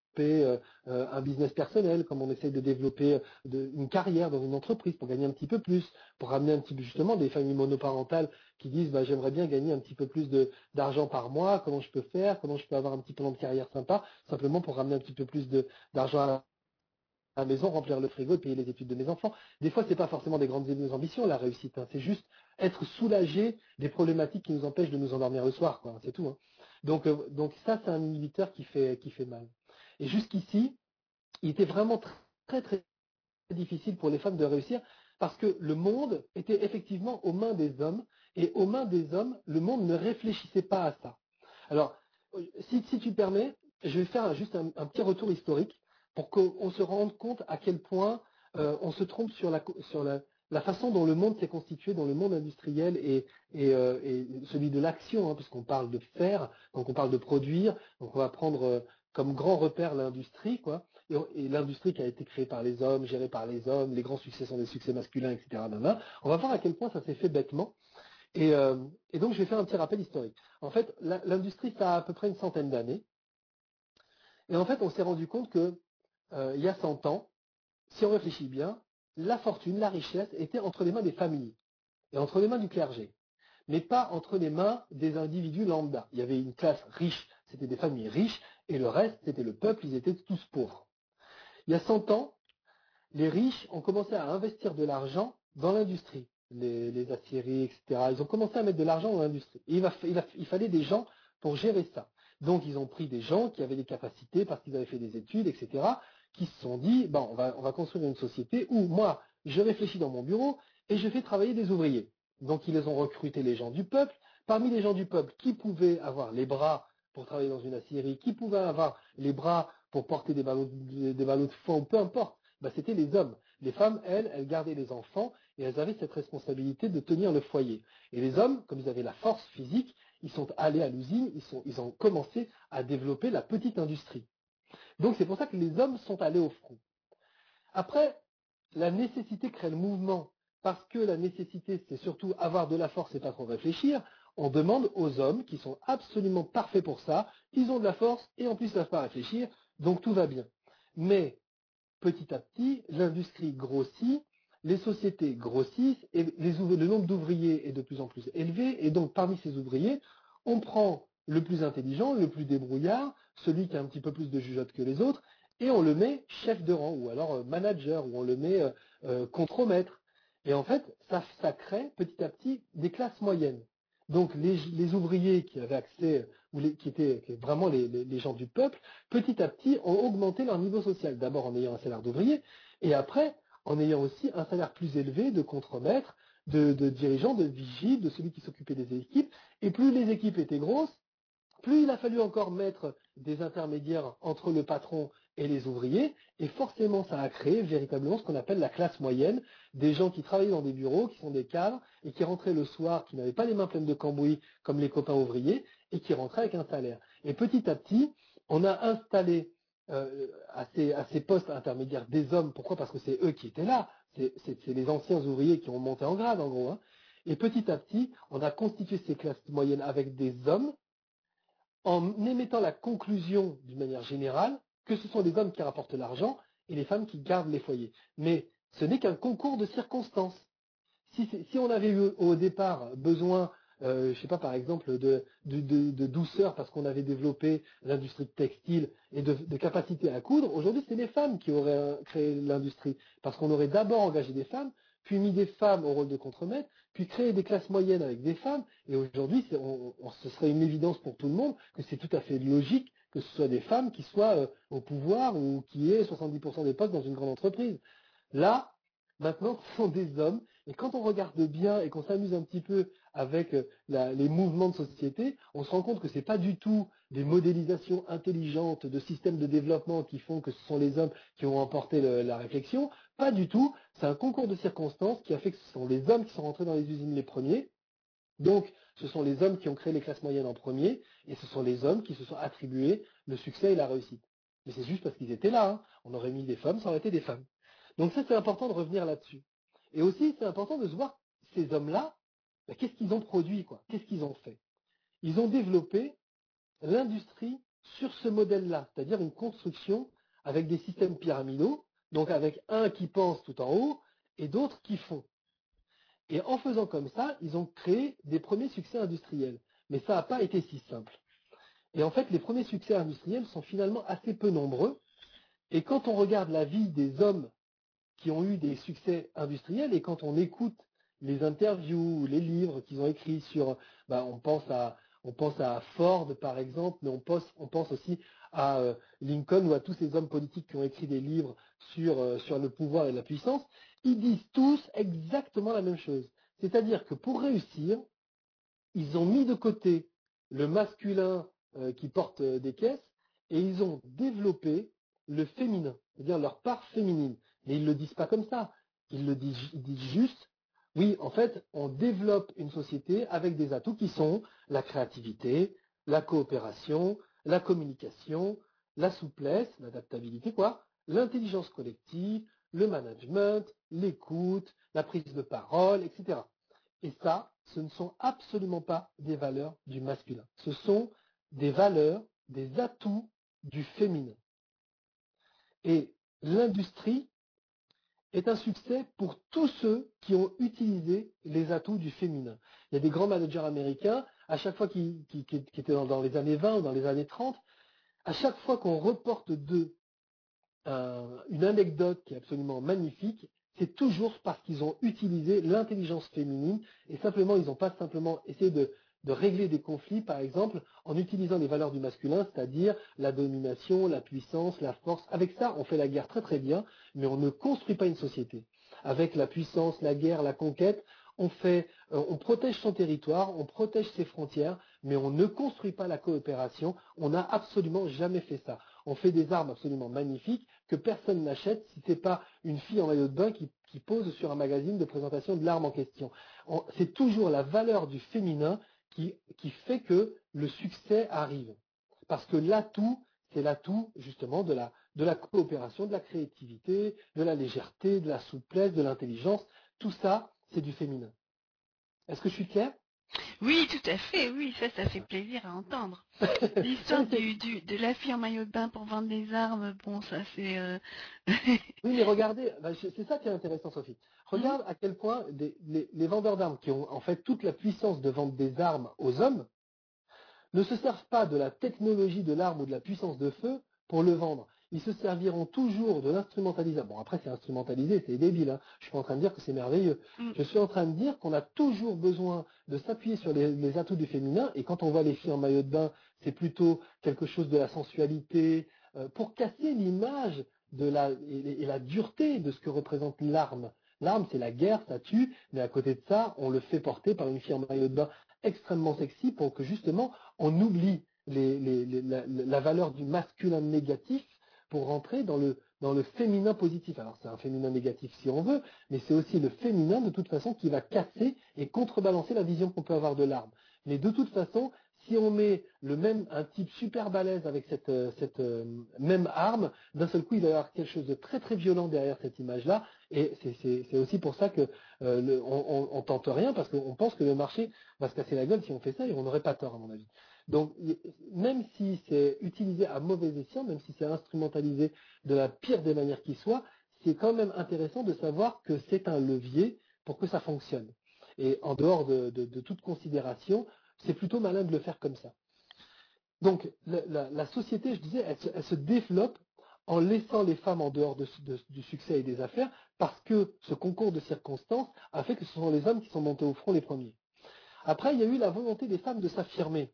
un business personnel, comme on essaye de développer une carrière dans une entreprise pour gagner un petit peu plus, pour ramener un petit peu justement des familles monoparentales qui disent j'aimerais bien gagner un petit peu plus d'argent par mois, comment je peux faire, comment je peux avoir un petit plan de carrière sympa, simplement pour ramener un petit peu plus d'argent à la maison, remplir le frigo et payer les études de mes enfants. Des fois, c'est pas forcément des grandes ambitions, la réussite. Hein. C'est juste être soulagé des problématiques qui nous empêchent de nous endormir le soir, quoi. C'est tout. Hein. Donc ça, c'est un inhibiteur qui fait mal. Et jusqu'ici, il était vraiment très, très difficile pour les femmes de réussir parce que le monde était effectivement aux mains des hommes et aux mains des hommes, le monde ne réfléchissait pas à ça. Alors, si tu permets, je vais faire juste un petit retour historique pour qu'on se rende compte à quel point on se trompe sur la façon dont le monde s'est constitué, dans le monde industriel et celui de l'action, hein, puisqu'on parle de faire, donc on parle de produire, donc on va prendre comme grand repère l'industrie, quoi. Et l'industrie qui a été créée par les hommes, gérée par les hommes, les grands succès sont des succès masculins, etc. On va voir à quel point ça s'est fait bêtement. Et donc, je vais faire un petit rappel historique. En fait, l'industrie, ça a à peu près une centaine d'années. Et en fait, on s'est rendu compte que il y a 100 ans, si on réfléchit bien, la fortune, la richesse était entre les mains des familles et entre les mains du clergé, mais pas entre les mains des individus lambda. Il y avait une classe riche, c'était des familles riches, et le reste, c'était le peuple, ils étaient tous pauvres. Il y a 100 ans, les riches ont commencé à investir de l'argent dans l'industrie, les aciéries, etc. Ils ont commencé à mettre de l'argent dans l'industrie. Et il fallait des gens pour gérer ça. Donc ils ont pris des gens qui avaient des capacités parce qu'ils avaient fait des études, etc., qui se sont dit, on va construire une société où moi, je réfléchis dans mon bureau et je fais travailler des ouvriers. Donc ils les ont recrutés les gens du peuple. Parmi les gens du peuple, qui pouvaient avoir les bras pour travailler dans une aciérie, qui pouvaient avoir les bras pour porter des ballots de foin, peu importe, c'était les hommes. Les femmes, elles gardaient les enfants et elles avaient cette responsabilité de tenir le foyer. Et les hommes, comme ils avaient la force physique, ils sont allés à l'usine, ils ont commencé à développer la petite industrie. Donc c'est pour ça que les hommes sont allés au front. Après, la nécessité crée le mouvement. Parce que la nécessité, c'est surtout avoir de la force et pas trop réfléchir, on demande aux hommes qui sont absolument parfaits pour ça, ils ont de la force et en plus ils ne savent pas réfléchir, donc tout va bien. Mais petit à petit, l'industrie grossit, les sociétés grossissent et le nombre d'ouvriers est de plus en plus élevé. Et donc, parmi ces ouvriers, on prend le plus intelligent, le plus débrouillard, celui qui a un petit peu plus de jugeote que les autres, et on le met chef de rang, ou alors manager, ou on le met contremaître. Et en fait, ça crée petit à petit des classes moyennes. Donc les ouvriers qui avaient accès, qui étaient vraiment les gens du peuple, petit à petit ont augmenté leur niveau social. D'abord en ayant un salaire d'ouvrier, et après en ayant aussi un salaire plus élevé de contremaître, de dirigeant, de vigile, de celui qui s'occupait des équipes. Et plus les équipes étaient grosses, plus il a fallu encore mettre des intermédiaires entre le patron et les ouvriers, et forcément ça a créé véritablement ce qu'on appelle la classe moyenne, des gens qui travaillaient dans des bureaux, qui sont des cadres, et qui rentraient le soir, qui n'avaient pas les mains pleines de cambouis comme les copains ouvriers, et qui rentraient avec un salaire. Et petit à petit, on a installé à ces postes intermédiaires des hommes. Pourquoi? Parce que c'est eux qui étaient là, c'est les anciens ouvriers qui ont monté en grade en gros. Hein. Et petit à petit, on a constitué ces classes moyennes avec des hommes, en émettant la conclusion, d'une manière générale, que ce sont les hommes qui rapportent l'argent et les femmes qui gardent les foyers. Mais ce n'est qu'un concours de circonstances. Si on avait eu au départ besoin, je sais pas, par exemple, de douceur parce qu'on avait développé l'industrie textile et de capacité à coudre, aujourd'hui c'est les femmes qui auraient créé l'industrie. Parce qu'on aurait d'abord engagé des femmes, puis mis des femmes au rôle de contremaître, puis créé des classes moyennes avec des femmes, et aujourd'hui ce serait une évidence pour tout le monde que c'est tout à fait logique que ce soit des femmes qui soient au pouvoir ou qui aient 70% des postes dans une grande entreprise. Là, maintenant, ce sont des hommes, et quand on regarde bien et qu'on s'amuse un petit peu avec les mouvements de société, on se rend compte que c'est pas du tout des modélisations intelligentes de systèmes de développement qui font que ce sont les hommes qui ont emporté la réflexion, pas du tout, c'est un concours de circonstances qui a fait que ce sont les hommes qui sont rentrés dans les usines les premiers, donc ce sont les hommes qui ont créé les classes moyennes en premier, et ce sont les hommes qui se sont attribués le succès et la réussite. Mais c'est juste parce qu'ils étaient là, hein. On aurait mis des femmes, ça aurait été des femmes. Donc ça, c'est important de revenir là-dessus. Et aussi, c'est important de se voir, ces hommes-là, qu'est-ce qu'ils ont produit, quoi? Qu'est-ce qu'ils ont fait? Ils ont développé l'industrie sur ce modèle-là, c'est-à-dire une construction avec des systèmes pyramidaux, donc avec un qui pense tout en haut et d'autres qui font. Et en faisant comme ça, ils ont créé des premiers succès industriels. Mais ça n'a pas été si simple. Et en fait, les premiers succès industriels sont finalement assez peu nombreux. Et quand on regarde la vie des hommes qui ont eu des succès industriels, et quand on écoute les interviews ou les livres qu'ils ont écrits sur, on pense à Ford par exemple, mais on pense aussi à Lincoln ou à tous ces hommes politiques qui ont écrit des livres sur le pouvoir et la puissance, ils disent tous exactement la même chose. C'est-à-dire que pour réussir, ils ont mis de côté le masculin qui porte des caisses et ils ont développé le féminin, c'est-à-dire leur part féminine. Mais ils ne le disent pas comme ça. Ils disent juste, oui, en fait, on développe une société avec des atouts qui sont la créativité, la coopération, la communication, la souplesse, l'adaptabilité, quoi, l'intelligence collective, le management, l'écoute, la prise de parole, etc. Et ça, ce ne sont absolument pas des valeurs du masculin. Ce sont des valeurs, des atouts du féminin. Et l'industrie est un succès pour tous ceux qui ont utilisé les atouts du féminin. Il y a des grands managers américains, à chaque fois qui étaient dans les années 20 ou dans les années 30, à chaque fois qu'on reporte d'eux une anecdote qui est absolument magnifique, c'est toujours parce qu'ils ont utilisé l'intelligence féminine et simplement, ils n'ont pas simplement essayé de régler des conflits, par exemple, en utilisant les valeurs du masculin, c'est-à-dire la domination, la puissance, la force. Avec ça, on fait la guerre très très bien, mais on ne construit pas une société. Avec la puissance, la guerre, la conquête, on protège son territoire, on protège ses frontières, mais on ne construit pas la coopération. On n'a absolument jamais fait ça. On fait des armes absolument magnifiques que personne n'achète si ce n'est pas une fille en maillot de bain qui pose sur un magazine de présentation de l'arme en question. C'est toujours la valeur du féminin qui fait que le succès arrive. Parce que l'atout, c'est l'atout justement de la coopération, de la créativité, de la légèreté, de la souplesse, de l'intelligence. Tout ça, c'est du féminin. Est-ce que je suis clair? Oui, tout à fait, oui, ça fait plaisir à entendre. L'histoire de la fille en maillot de bain pour vendre des armes, bon, ça c'est... Oui, mais regardez, c'est ça qui est intéressant, Sophie. Regarde à quel point les vendeurs d'armes qui ont en fait toute la puissance de vendre des armes aux hommes ne se servent pas de la technologie de l'arme ou de la puissance de feu pour le vendre. Ils se serviront toujours de l'instrumentalisation. Bon, après, c'est instrumentalisé, c'est débile. Hein. Je suis pas en train de dire que c'est merveilleux. Je suis en train de dire qu'on a toujours besoin de s'appuyer sur les atouts du féminin. Et quand on voit les filles en maillot de bain, c'est plutôt quelque chose de la sensualité pour casser l'image et la dureté de ce que représente l'arme. L'arme, c'est la guerre, ça tue, mais à côté de ça, on le fait porter par une fille en maillot de bain extrêmement sexy pour que justement on oublie la valeur du masculin négatif pour rentrer dans le féminin positif. Alors c'est un féminin négatif si on veut, mais c'est aussi le féminin de toute façon qui va casser et contrebalancer la vision qu'on peut avoir de l'arme. Mais de toute façon, si on met un type super balèze avec cette même arme, d'un seul coup, il va y avoir quelque chose de très très violent derrière cette image-là. Et c'est aussi pour ça que on tente rien, parce qu'on pense que le marché va se casser la gueule si on fait ça, et on n'aurait pas tort à mon avis. Donc, même si c'est utilisé à mauvais escient, même si c'est instrumentalisé de la pire des manières qui soit, c'est quand même intéressant de savoir que c'est un levier pour que ça fonctionne. Et en dehors de toute considération, c'est plutôt malin de le faire comme ça. Donc, la société, je disais, elle se développe en laissant les femmes en dehors du succès et des affaires, parce que ce concours de circonstances a fait que ce sont les hommes qui sont montés au front les premiers. Après, il y a eu la volonté des femmes de s'affirmer.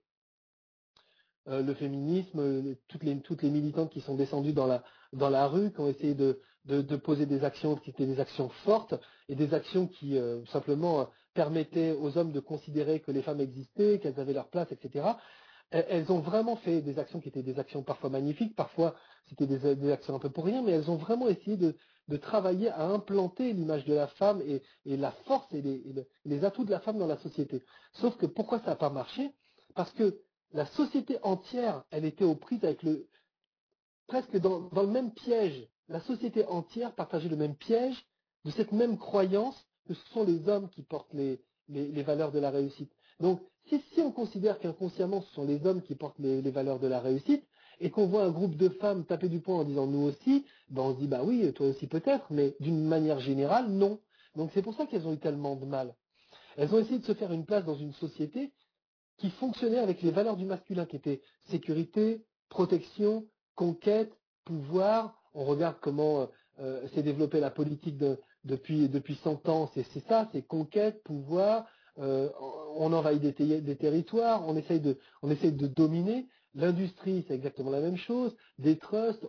Le féminisme, toutes les militantes qui sont descendues dans la rue, qui ont essayé de poser des actions qui étaient des actions fortes et des actions qui simplement permettaient aux hommes de considérer que les femmes existaient, qu'elles avaient leur place, etc. Elles ont vraiment fait des actions qui étaient des actions parfois magnifiques, parfois c'était des actions un peu pour rien, mais elles ont vraiment essayé de travailler à implanter l'image de la femme et la force et les atouts de la femme dans la société. Sauf que pourquoi ça n'a pas marché? Parce que la société entière, elle était aux prises avec presque dans le même piège. La société entière partageait le même piège de cette même croyance que ce sont les hommes qui portent les valeurs de la réussite. Donc, si on considère qu'inconsciemment ce sont les hommes qui portent les valeurs de la réussite, et qu'on voit un groupe de femmes taper du poing en disant nous aussi, ben on se dit bah oui, toi aussi peut-être, mais d'une manière générale, non. Donc c'est pour ça qu'elles ont eu tellement de mal. Elles ont essayé de se faire une place dans une société qui fonctionnait avec les valeurs du masculin, qui étaient sécurité, protection, conquête, pouvoir. On regarde comment s'est développée la politique depuis 100 ans. C'est ça, c'est conquête, pouvoir. On envahit des territoires, on essaye de dominer. L'industrie, c'est exactement la même chose. Des trusts,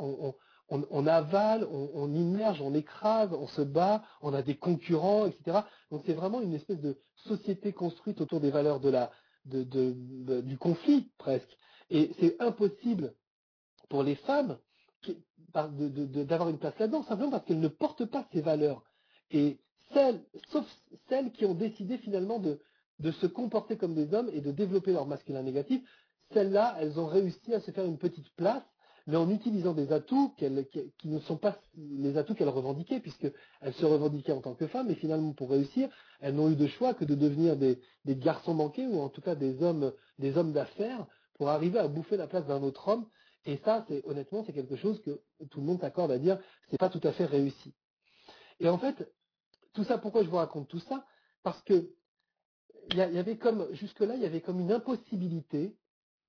on avale, on immerge, on écrase, on se bat, on a des concurrents, etc. Donc c'est vraiment une espèce de société construite autour des valeurs du conflit presque. Et c'est impossible pour les femmes d'avoir une place là-dedans, simplement parce qu'elles ne portent pas ces valeurs. Et sauf celles qui ont décidé finalement de se comporter comme des hommes et de développer leur masculin négatif, celles-là, elles ont réussi à se faire une petite place, mais en utilisant des atouts qui ne sont pas les atouts qu'elles revendiquaient, puisqu'elles se revendiquaient en tant que femmes, et finalement, pour réussir, elles n'ont eu de choix que de devenir des garçons manqués, ou en tout cas des hommes d'affaires, pour arriver à bouffer la place d'un autre homme. Et ça, honnêtement, c'est quelque chose que tout le monde s'accorde à dire, c'est pas tout à fait réussi. Et en fait, tout ça, pourquoi je vous raconte tout ça? Parce que jusque-là, il y avait comme une impossibilité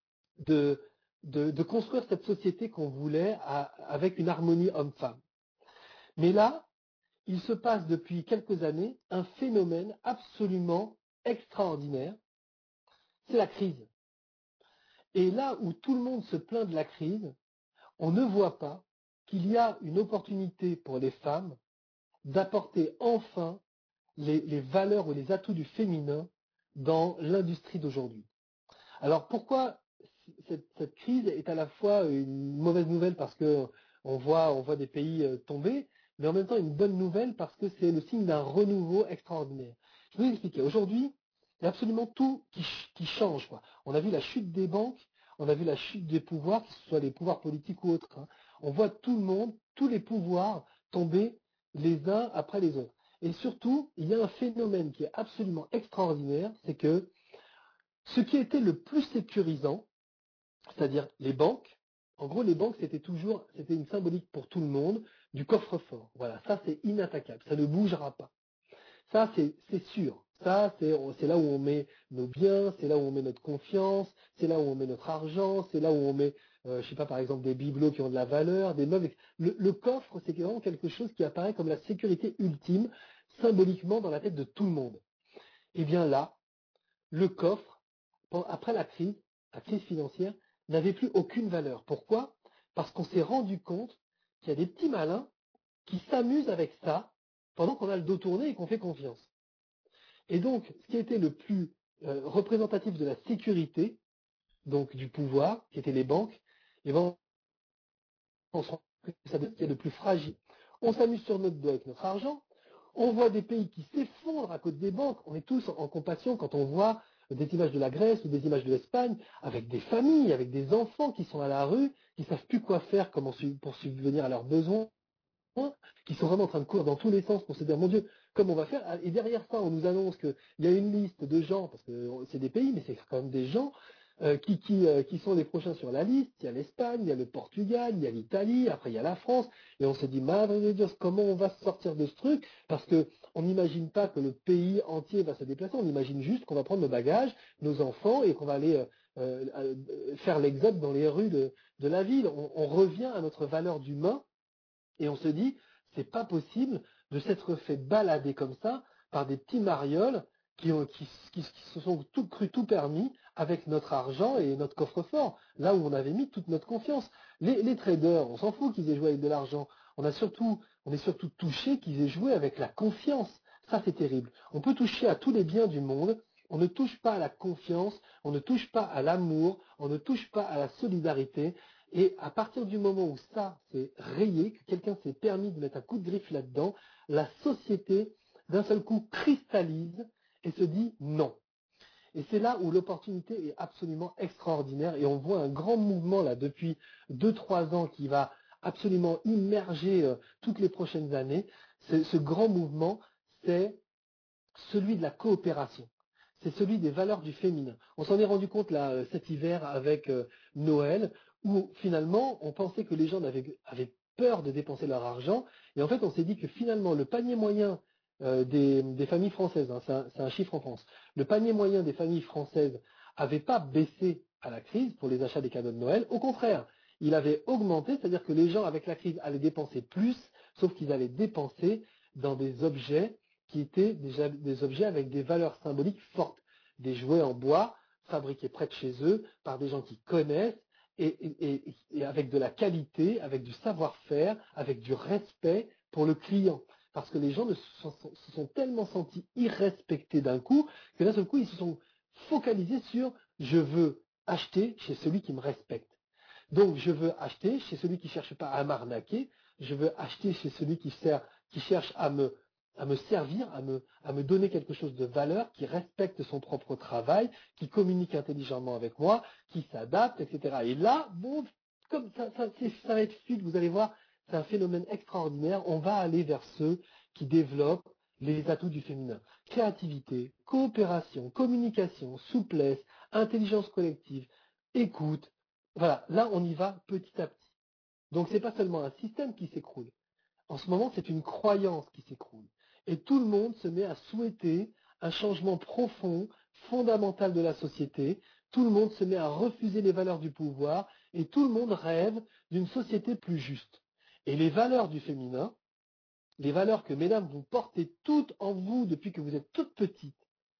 de construire cette société qu'on voulait avec une harmonie homme-femme. Mais là, il se passe depuis quelques années un phénomène absolument extraordinaire, c'est la crise. Et là où tout le monde se plaint de la crise, on ne voit pas qu'il y a une opportunité pour les femmes d'apporter enfin les valeurs ou les atouts du féminin dans l'industrie d'aujourd'hui. Alors pourquoi cette crise est à la fois une mauvaise nouvelle parce que on voit des pays tomber, mais en même temps une bonne nouvelle parce que c'est le signe d'un renouveau extraordinaire. Je vais vous expliquer. Aujourd'hui, il y a absolument tout qui change, quoi. On a vu la chute des banques, on a vu la chute des pouvoirs, que ce soit les pouvoirs politiques ou autres. On voit tout le monde, tous les pouvoirs tomber les uns après les autres. Et surtout, il y a un phénomène qui est absolument extraordinaire, c'est que ce qui était le plus sécurisant, c'est-à-dire les banques, en gros les banques c'était une symbolique pour tout le monde du coffre-fort. Voilà, ça c'est inattaquable, ça ne bougera pas. Ça c'est sûr. Ça c'est là où on met nos biens, c'est là où on met notre confiance, c'est là où on met notre argent, c'est là où on met, je sais pas par exemple des bibelots qui ont de la valeur, des meubles. Le coffre c'est vraiment quelque chose qui apparaît comme la sécurité ultime symboliquement dans la tête de tout le monde. Et bien là, le coffre, après la crise financière, n'avait plus aucune valeur. Pourquoi? Parce qu'on s'est rendu compte qu'il y a des petits malins qui s'amusent avec ça pendant qu'on a le dos tourné et qu'on fait confiance. Et donc, ce qui a été le plus représentatif de la sécurité, donc du pouvoir, qui étaient les banques, et ben, on se rend compte que ça devient le plus fragile. On s'amuse sur notre dos avec notre argent. On voit des pays qui s'effondrent à cause des banques. On est tous en compassion quand on voit des images de la Grèce ou des images de l'Espagne, avec des familles, avec des enfants qui sont à la rue, qui savent plus quoi faire pour subvenir à leurs besoins, qui sont vraiment en train de courir dans tous les sens pour se dire, mon Dieu, comment on va faire? Et derrière ça, on nous annonce qu'il y a une liste de gens, parce que c'est des pays, mais c'est quand même des gens, qui sont les prochains sur la liste. Il y a l'Espagne, il y a le Portugal, il y a l'Italie, après il y a la France, et on se dit, madre de Dieu, comment on va sortir de ce truc? Parce que on n'imagine pas que le pays entier va se déplacer, on imagine juste qu'on va prendre nos bagages, nos enfants, et qu'on va aller faire l'exode dans les rues de la ville. On revient à notre valeur d'humain, et on se dit, c'est pas possible de s'être fait balader comme ça par des petits marioles qui se sont cru tout permis avec notre argent et notre coffre-fort, là où on avait mis toute notre confiance. Les traders, on s'en fout qu'ils aient joué avec de l'argent. On est surtout touché qu'ils aient joué avec la confiance. Ça, c'est terrible. On peut toucher à tous les biens du monde. On ne touche pas à la confiance, on ne touche pas à l'amour, on ne touche pas à la solidarité. Et à partir du moment où ça s'est rayé, que quelqu'un s'est permis de mettre un coup de griffe là-dedans, la société, d'un seul coup, cristallise et se dit non. Et c'est là où l'opportunité est absolument extraordinaire. Et on voit un grand mouvement là depuis 2-3 ans qui va absolument immerger toutes les prochaines années. Ce grand mouvement, c'est celui de la coopération. C'est celui des valeurs du féminin. On s'en est rendu compte là cet hiver avec Noël, où finalement on pensait que les gens avaient peur de dépenser leur argent, et en fait on s'est dit que finalement le panier moyen des familles françaises, hein, c'est un chiffre en France, le panier moyen des familles françaises n'avait pas baissé à la crise pour les achats des cadeaux de Noël, au contraire, il avait augmenté, c'est-à-dire que les gens avec la crise allaient dépenser plus, sauf qu'ils allaient dépenser dans des objets qui étaient déjà des objets avec des valeurs symboliques fortes, des jouets en bois fabriqués près de chez eux par des gens qui connaissent et avec de la qualité, avec du savoir-faire, avec du respect pour le client. Parce que les gens se sont tellement sentis irrespectés d'un coup que d'un seul coup ils se sont focalisés sur je veux acheter chez celui qui me respecte. Donc je veux acheter chez celui qui ne cherche pas à m'arnaquer, je veux acheter chez celui qui cherche à me servir, à me donner quelque chose de valeur, qui respecte son propre travail, qui communique intelligemment avec moi, qui s'adapte, etc. Et là, bon, comme ça va être fluide, vous allez voir, c'est un phénomène extraordinaire. On va aller vers ceux qui développent les atouts du féminin. Créativité, coopération, communication, souplesse, intelligence collective, écoute. Voilà, là on y va petit à petit. Donc c'est pas seulement un système qui s'écroule. En ce moment, c'est une croyance qui s'écroule. Et tout le monde se met à souhaiter un changement profond, fondamental de la société. Tout le monde se met à refuser les valeurs du pouvoir et tout le monde rêve d'une société plus juste. Et les valeurs du féminin, les valeurs que mesdames vous portez toutes en vous depuis que vous êtes toutes petites,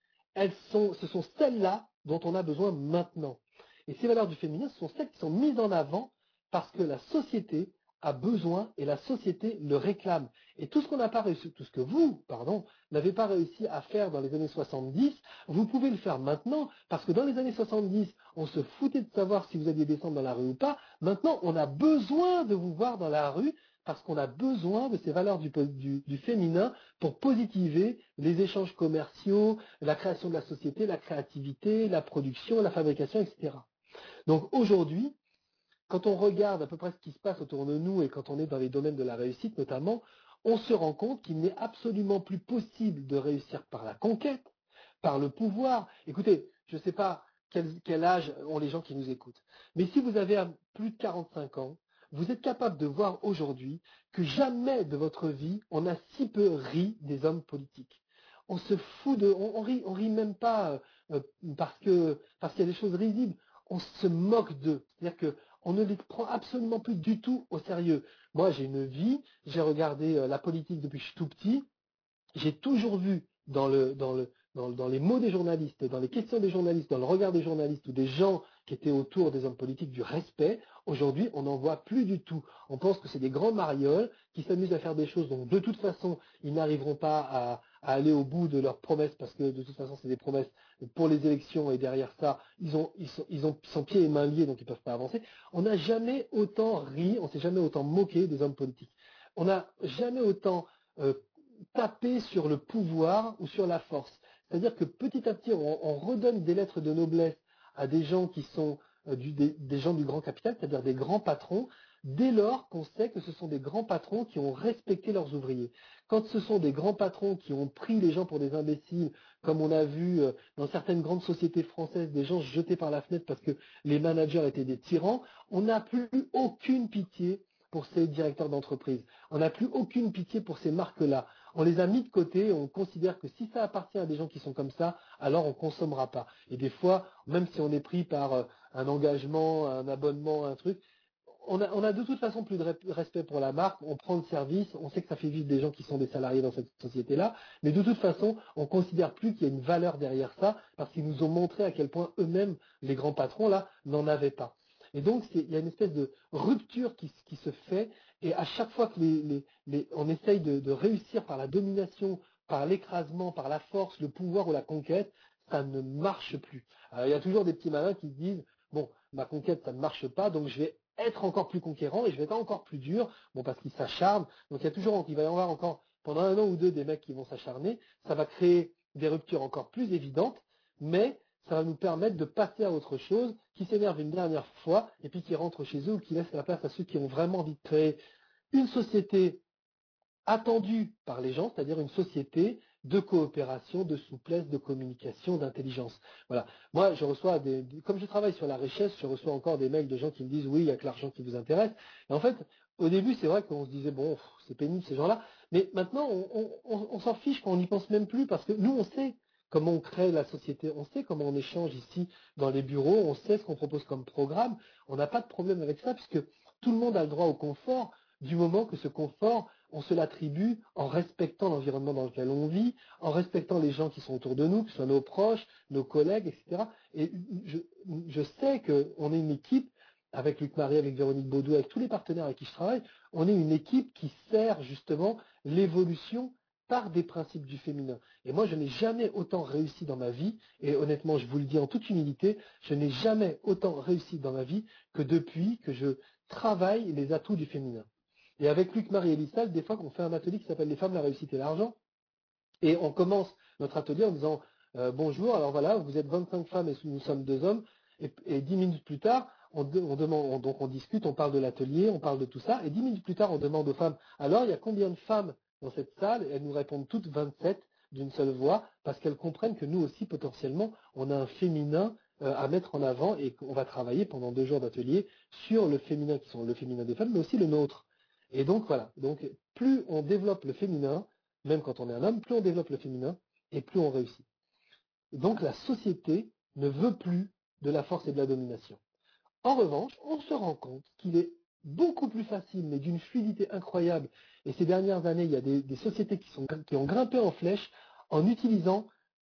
ce sont celles-là dont on a besoin maintenant. Et ces valeurs du féminin, ce sont celles qui sont mises en avant parce que la société a besoin et la société le réclame. Et tout ce qu'on n'a pas réussi, tout ce que vous, n'avez pas réussi à faire dans les années 70, vous pouvez le faire maintenant, parce que dans les années 70, on se foutait de savoir si vous alliez descendre dans la rue ou pas. Maintenant, on a besoin de vous voir dans la rue parce qu'on a besoin de ces valeurs du féminin pour positiver les échanges commerciaux, la création de la société, la créativité, la production, la fabrication, etc. Donc aujourd'hui, quand on regarde à peu près ce qui se passe autour de nous et quand on est dans les domaines de la réussite notamment, on se rend compte qu'il n'est absolument plus possible de réussir par la conquête, par le pouvoir. Écoutez, je ne sais pas quel âge ont les gens qui nous écoutent, mais si vous avez plus de 45 ans, vous êtes capable de voir aujourd'hui que jamais de votre vie on a si peu ri des hommes politiques. On se fout on rit même pas parce qu'il y a des choses risibles. On se moque d'eux. C'est-à-dire que on ne les prend absolument plus du tout au sérieux. Moi, j'ai une vie, j'ai regardé la politique depuis que je suis tout petit, j'ai toujours vu dans dans les mots des journalistes, dans les questions des journalistes, dans le regard des journalistes ou des gens qui étaient autour des hommes politiques du respect, aujourd'hui, on n'en voit plus du tout. On pense que c'est des grands marioles qui s'amusent à faire des choses dont de toute façon, ils n'arriveront pas à aller au bout de leurs promesses parce que de toute façon, c'est des promesses pour les élections et derrière ça, ils sont pieds et mains liés, donc ils ne peuvent pas avancer. On n'a jamais autant ri, on s'est jamais autant moqué des hommes politiques. On n'a jamais autant tapé sur le pouvoir ou sur la force. C'est-à-dire que petit à petit, on redonne des lettres de noblesse à des gens qui sont des gens du grand capital, c'est-à-dire des grands patrons, dès lors qu'on sait que ce sont des grands patrons qui ont respecté leurs ouvriers. Quand ce sont des grands patrons qui ont pris les gens pour des imbéciles, comme on a vu dans certaines grandes sociétés françaises, des gens jetés par la fenêtre parce que les managers étaient des tyrans, on n'a plus aucune pitié pour ces directeurs d'entreprise. On n'a plus aucune pitié pour ces marques-là. On les a mis de côté, on considère que si ça appartient à des gens qui sont comme ça, alors on ne consommera pas. Et des fois, même si on est pris par un engagement, un abonnement, un truc, on a de toute façon plus de respect pour la marque, on prend le service, on sait que ça fait vivre des gens qui sont des salariés dans cette société-là, mais de toute façon, on ne considère plus qu'il y a une valeur derrière ça, parce qu'ils nous ont montré à quel point eux-mêmes, les grands patrons, là, n'en avaient pas. Et donc, il y a une espèce de rupture qui se fait, et à chaque fois que on essaye de réussir par la domination, par l'écrasement, par la force, le pouvoir ou la conquête, ça ne marche plus. Alors, il y a toujours des petits malins qui se disent, bon, ma conquête, ça ne marche pas, donc je vais être encore plus conquérant et je vais être encore plus dur, bon, parce qu'ils s'acharnent. Donc il va y avoir encore, pendant 1 an ou 2, des mecs qui vont s'acharner. Ça va créer des ruptures encore plus évidentes, mais ça va nous permettre de passer à autre chose, qui s'énerve une dernière fois, et puis qui rentre chez eux ou qui laisse la place à ceux qui ont vraiment envie de créer une société attendue par les gens, c'est-à-dire une société de coopération, de souplesse, de communication, d'intelligence. Voilà. Moi, je reçois comme je travaille sur la richesse, je reçois encore des mails de gens qui me disent oui, il y a que l'argent qui vous intéresse. Et en fait, au début, c'est vrai qu'on se disait bon, c'est pénible ces gens-là, mais maintenant, on s'en fiche, on n'y pense même plus parce que nous, on sait comment on crée la société, on sait comment on échange ici dans les bureaux, on sait ce qu'on propose comme programme, on n'a pas de problème avec ça puisque tout le monde a le droit au confort du moment que ce confort, on se l'attribue en respectant l'environnement dans lequel on vit, en respectant les gens qui sont autour de nous, que ce soit nos proches, nos collègues, etc. Et je sais qu'on est une équipe, avec Luc Marie, avec Véronique Baudou, avec tous les partenaires avec qui je travaille, on est une équipe qui sert justement l'évolution par des principes du féminin. Et moi, je n'ai jamais autant réussi dans ma vie, et honnêtement, je vous le dis en toute humilité, je n'ai jamais autant réussi dans ma vie que depuis que je travaille les atouts du féminin. Et avec Luc, Marie et Lissal, des fois, on fait un atelier qui s'appelle Les femmes, la réussite et l'argent. Et on commence notre atelier en disant bonjour, alors voilà, vous êtes 25 femmes et nous sommes 2 hommes. Et 10 minutes plus tard, donc on discute, on parle de l'atelier, on parle de tout ça. Et 10 minutes plus tard, on demande aux femmes alors, il y a combien de femmes dans cette salle? Et elles nous répondent toutes 27 d'une seule voix, parce qu'elles comprennent que nous aussi, potentiellement, on a un féminin à mettre en avant et qu'on va travailler pendant 2 jours d'atelier sur le féminin, qui sont le féminin des femmes, mais aussi le nôtre. Et donc voilà, donc plus on développe le féminin, même quand on est un homme, plus on développe le féminin et plus on réussit. Et donc la société ne veut plus de la force et de la domination. En revanche, on se rend compte qu'il est beaucoup plus facile, mais d'une fluidité incroyable, et ces dernières années, il y a des sociétés qui ont grimpé en flèche en utilisant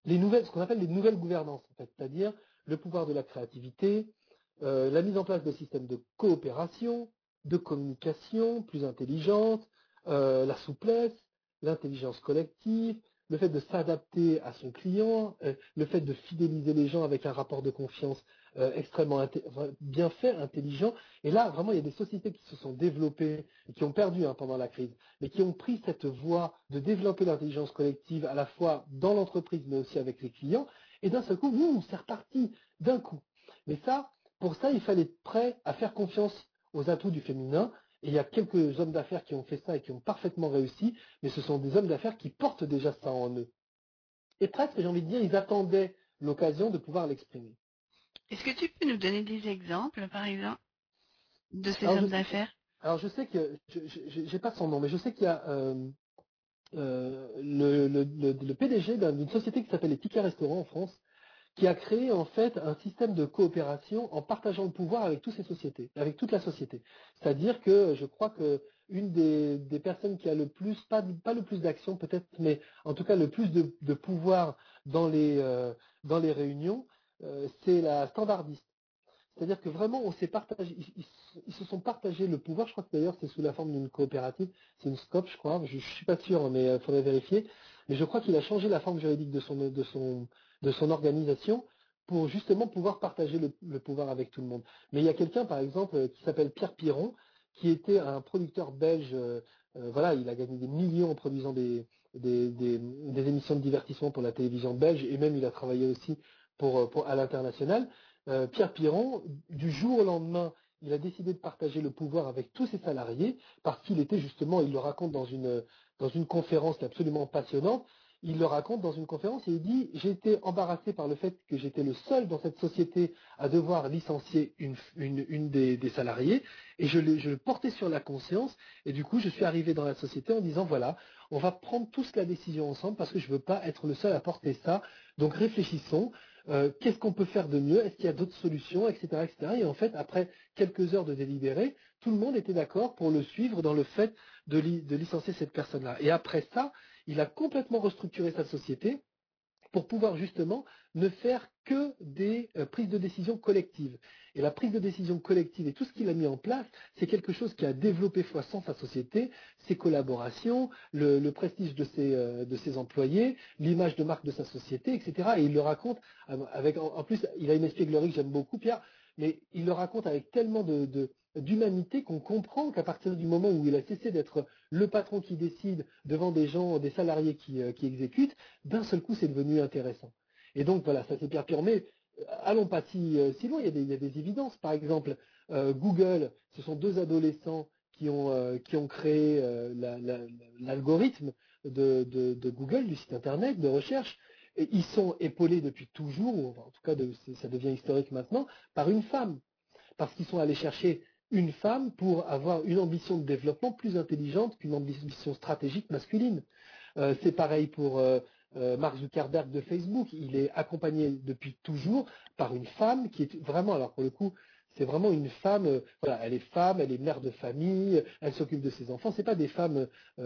ce qu'on appelle les nouvelles gouvernances, en fait, c'est-à-dire le pouvoir de la créativité, la mise en place de systèmes de coopération, de communication plus intelligente, la souplesse, l'intelligence collective, le fait de s'adapter à son client, le fait de fidéliser les gens avec un rapport de confiance extrêmement bien fait, intelligent. Et là, vraiment, il y a des sociétés qui se sont développées et qui ont perdu pendant la crise, mais qui ont pris cette voie de développer l'intelligence collective à la fois dans l'entreprise, mais aussi avec les clients. Et d'un seul coup, c'est reparti d'un coup. Mais ça, pour ça, il fallait être prêt à faire confiance aux atouts du féminin. Et il y a quelques hommes d'affaires qui ont fait ça et qui ont parfaitement réussi, mais ce sont des hommes d'affaires qui portent déjà ça en eux. Et presque, j'ai envie de dire, ils attendaient l'occasion de pouvoir l'exprimer. Est-ce que tu peux nous donner des exemples, par exemple, de ces hommes d'affaires? Alors je sais que, j'ai pas son nom, mais je sais qu'il y a le PDG d'une société qui s'appelle les Tickets Restaurants en France, qui a créé en fait un système de coopération en partageant le pouvoir avec toutes ces sociétés, avec toute la société. C'est-à-dire que je crois que une des personnes qui a le plus, pas le plus d'action peut-être, mais en tout cas le plus de pouvoir dans les réunions, c'est la standardiste. C'est-à-dire que vraiment, on s'est partagé, ils se sont partagés le pouvoir. Je crois que d'ailleurs, c'est sous la forme d'une coopérative. C'est une SCOP, je crois. Je suis pas sûr, mais il faudrait vérifier. Mais je crois qu'il a changé la forme juridique de son organisation pour justement pouvoir partager le pouvoir avec tout le monde. Mais il y a quelqu'un, par exemple, qui s'appelle Pierre Piron, qui était un producteur belge. Voilà, il a gagné des millions en produisant des émissions de divertissement pour la télévision belge et même il a travaillé aussi à l'international. Pierre Piron, du jour au lendemain, il a décidé de partager le pouvoir avec tous ses salariés parce qu'il était justement, il le raconte dans une conférence qui est absolument passionnante, il le raconte dans une conférence et il dit j'ai été embarrassé par le fait que j'étais le seul dans cette société à devoir licencier une des salariés et je le portais sur la conscience et du coup je suis arrivé dans la société en disant voilà, on va prendre tous la décision ensemble parce que je ne veux pas être le seul à porter ça, donc réfléchissons. Qu'est-ce qu'on peut faire de mieux? Est-ce qu'il y a d'autres solutions, etc., etc. Et en fait, après quelques heures de délibéré, tout le monde était d'accord pour le suivre dans le fait de licencier cette personne-là. Et après ça, il a complètement restructuré sa société pour pouvoir justement ne faire que des prises de décision collectives. Et la prise de décision collective et tout ce qu'il a mis en place, c'est quelque chose qui a développé fois 100 sa société, ses collaborations, le prestige de ses employés, l'image de marque de sa société, etc. Et il le raconte avec, en plus, il a une espièglerie que j'aime beaucoup, Pierre, mais il le raconte avec tellement d'humanité qu'on comprend qu'à partir du moment où il a cessé d'être le patron qui décide devant des gens, des salariés qui exécutent, d'un seul coup, c'est devenu intéressant. Et donc, voilà, ça c'est Pierre Piron. Mais allons pas si loin, il y a des évidences. Par exemple, Google, ce sont deux adolescents qui ont créé l'algorithme de Google, du site internet de recherche. Et ils sont épaulés depuis toujours, ou en tout cas ça devient historique maintenant, par une femme. Parce qu'ils sont allés chercher une femme pour avoir une ambition de développement plus intelligente qu'une ambition stratégique masculine. C'est pareil pour Mark Zuckerberg de Facebook. Il est accompagné depuis toujours par une femme qui est vraiment, alors pour le coup, c'est vraiment une femme, voilà, elle est mère de famille, elle s'occupe de ses enfants. C'est pas des femmes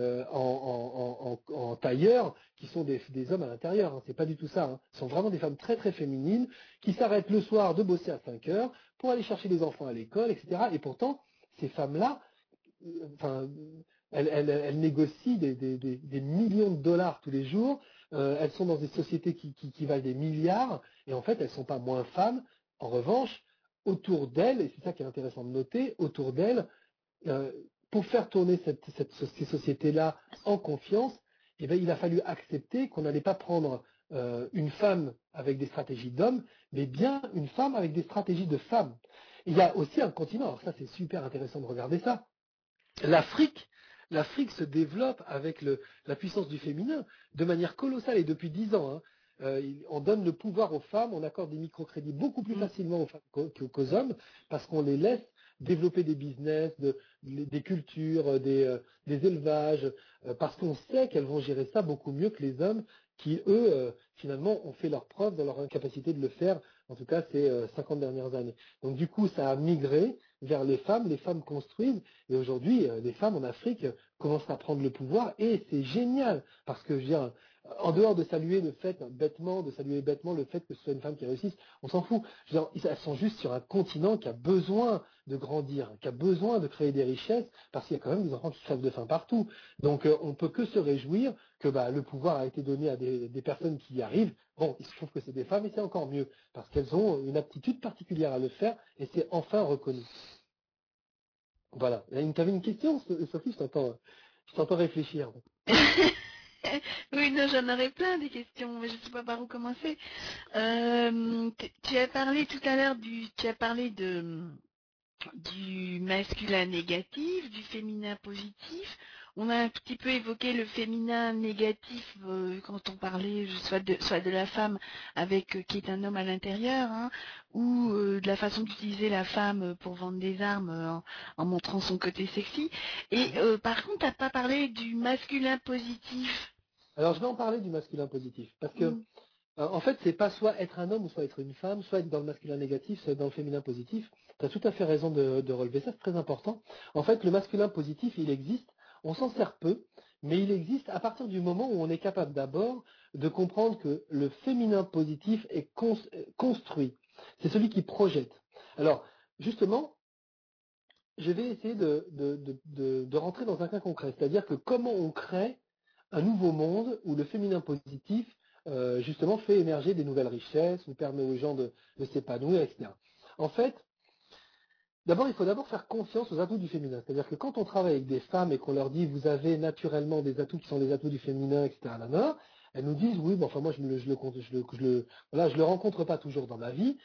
en tailleur qui sont des hommes à l'intérieur. Hein. C'est pas du tout ça. Hein. Ce sont vraiment des femmes très très féminines qui s'arrêtent le soir de bosser à 5 heures pour aller chercher les enfants à l'école, etc. Et pourtant, ces femmes-là, enfin, elles négocient des millions de dollars tous les jours. Elles sont dans des sociétés qui valent des milliards. Et en fait, elles ne sont pas moins femmes. En revanche, autour d'elles, et c'est ça qui est intéressant de noter, autour d'elles, euh, pour faire tourner ces sociétés-là en confiance, eh bien, il a fallu accepter qu'on n'allait pas prendre une femme avec des stratégies d'hommes, mais bien une femme avec des stratégies de femmes. Il y a aussi un continent, alors ça c'est super intéressant de regarder ça, l'Afrique se développe avec la puissance du féminin de manière colossale et depuis 10 ans. Hein. On donne le pouvoir aux femmes, on accorde des microcrédits beaucoup plus facilement aux femmes qu'aux hommes parce qu'on les laisse développer des business, des cultures, des élevages, parce qu'on sait qu'elles vont gérer ça beaucoup mieux que les hommes qui, eux, finalement, ont fait leur preuve dans leur incapacité de le faire, en tout cas ces 50 dernières années. Donc du coup, ça a migré vers les femmes construisent, et aujourd'hui, les femmes en Afrique commencent à prendre le pouvoir, et c'est génial, parce que je veux dire, en dehors de saluer le fait bêtement, de saluer bêtement le fait que ce soit une femme qui réussisse, on s'en fout. Je veux dire, elles sont juste sur un continent qui a besoin de grandir, qui a besoin de créer des richesses, parce qu'il y a quand même des enfants qui crèvent de faim partout. Donc on ne peut que se réjouir que le pouvoir a été donné à des personnes qui y arrivent. Bon, il se trouve que c'est des femmes, et c'est encore mieux, parce qu'elles ont une aptitude particulière à le faire, et c'est enfin reconnu. Voilà. Tu avais une question, Sophie, je t'entends réfléchir. Oui, non, j'en aurais plein des questions, mais je ne sais pas par où commencer. Tu as parlé tout à l'heure tu as parlé du masculin négatif, du féminin positif. On a un petit peu évoqué le féminin négatif quand on parlait soit de la femme avec qui est un homme à l'intérieur, hein, ou de la façon d'utiliser la femme pour vendre des armes en montrant son côté sexy. Et par contre, tu n'as pas parlé du masculin positif. Alors je vais en parler du masculin positif, parce que en fait, c'est pas soit être un homme ou soit être une femme, soit être dans le masculin négatif, soit être dans le féminin positif. Tu as tout à fait raison de relever ça, c'est très important. En fait, le masculin positif, il existe, on s'en sert peu, mais il existe à partir du moment où on est capable d'abord de comprendre que le féminin positif est construit. C'est celui qui projette. Alors, justement, je vais essayer de rentrer dans un cas concret, c'est-à-dire que comment on crée un nouveau monde où le féminin positif, justement, fait émerger des nouvelles richesses, ou permet aux gens de s'épanouir, etc. En fait, d'abord, il faut d'abord faire confiance aux atouts du féminin. C'est-à-dire que quand on travaille avec des femmes et qu'on leur dit vous avez naturellement des atouts qui sont les atouts du féminin, etc., elles nous disent oui, bon, enfin moi je le rencontre pas toujours dans ma vie.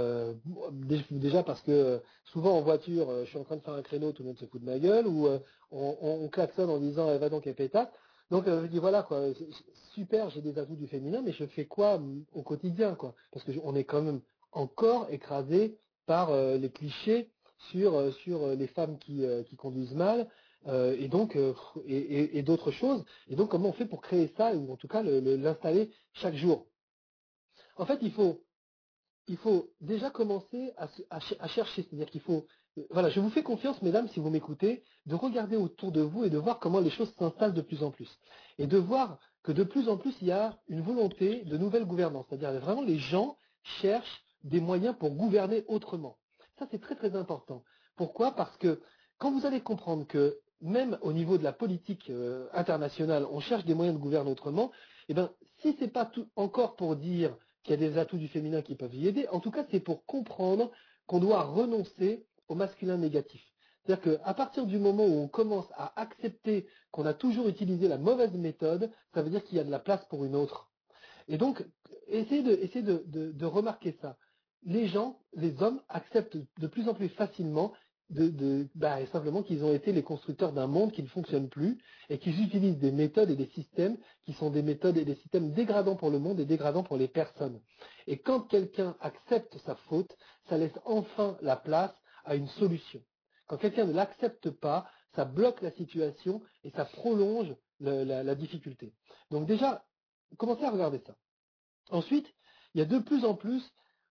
Déjà parce que souvent en voiture, je suis en train de faire un créneau, tout le monde se fout de ma gueule, ou on klaxonne en disant elle va donc elle pétasse. Donc je dis voilà quoi, super, j'ai des atouts du féminin, mais je fais quoi au quotidien quoi? Parce que on est quand même encore écrasé par les clichés sur les femmes qui conduisent mal, et donc et d'autres choses. Et donc comment on fait pour créer ça, ou en tout cas l'installer chaque jour? En fait, il faut déjà commencer à chercher, c'est-à-dire qu'il faut, voilà, je vous fais confiance, mesdames, si vous m'écoutez, de regarder autour de vous et de voir comment les choses s'installent de plus en plus. Et de voir que de plus en plus, il y a une volonté de nouvelle gouvernance, c'est-à-dire vraiment les gens cherchent des moyens pour gouverner autrement. Ça, c'est très très important. Pourquoi? Parce que quand vous allez comprendre que même au niveau de la politique internationale, on cherche des moyens de gouverner autrement, eh bien, si c'est pas tout encore pour dire qu'il y a des atouts du féminin qui peuvent y aider. En tout cas, c'est pour comprendre qu'on doit renoncer au masculin négatif. C'est-à-dire qu'à partir du moment où on commence à accepter qu'on a toujours utilisé la mauvaise méthode, ça veut dire qu'il y a de la place pour une autre. Et donc, essayez de remarquer ça. Les gens, les hommes, acceptent de plus en plus facilement simplement qu'ils ont été les constructeurs d'un monde qui ne fonctionne plus et qu'ils utilisent des méthodes et des systèmes qui sont des méthodes et des systèmes dégradants pour le monde et dégradants pour les personnes. Et quand quelqu'un accepte sa faute, ça laisse enfin la place à une solution. Quand quelqu'un ne l'accepte pas, ça bloque la situation et ça prolonge la difficulté. Donc déjà, commencez à regarder ça. Ensuite, il y a de plus en plus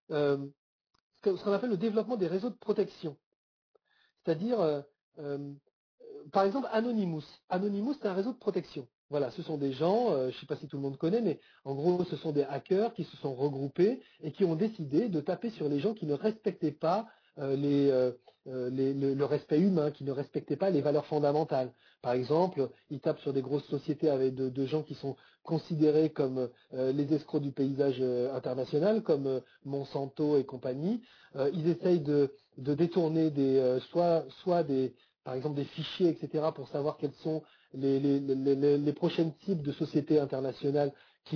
ce qu'on appelle le développement des réseaux de protection. C'est-à-dire, par exemple, Anonymous. Anonymous, c'est un réseau de protection. Voilà, ce sont des gens, je ne sais pas si tout le monde connaît, mais en gros, ce sont des hackers qui se sont regroupés et qui ont décidé de taper sur les gens qui ne respectaient pas le respect humain, qui ne respectaient pas les valeurs fondamentales. Par exemple, ils tapent sur des grosses sociétés avec de gens qui sont considérés comme les escrocs du paysage international, comme Monsanto et compagnie. Ils essayent de détourner soit des, par exemple des fichiers, etc., pour savoir quels sont les prochaines cibles de sociétés internationales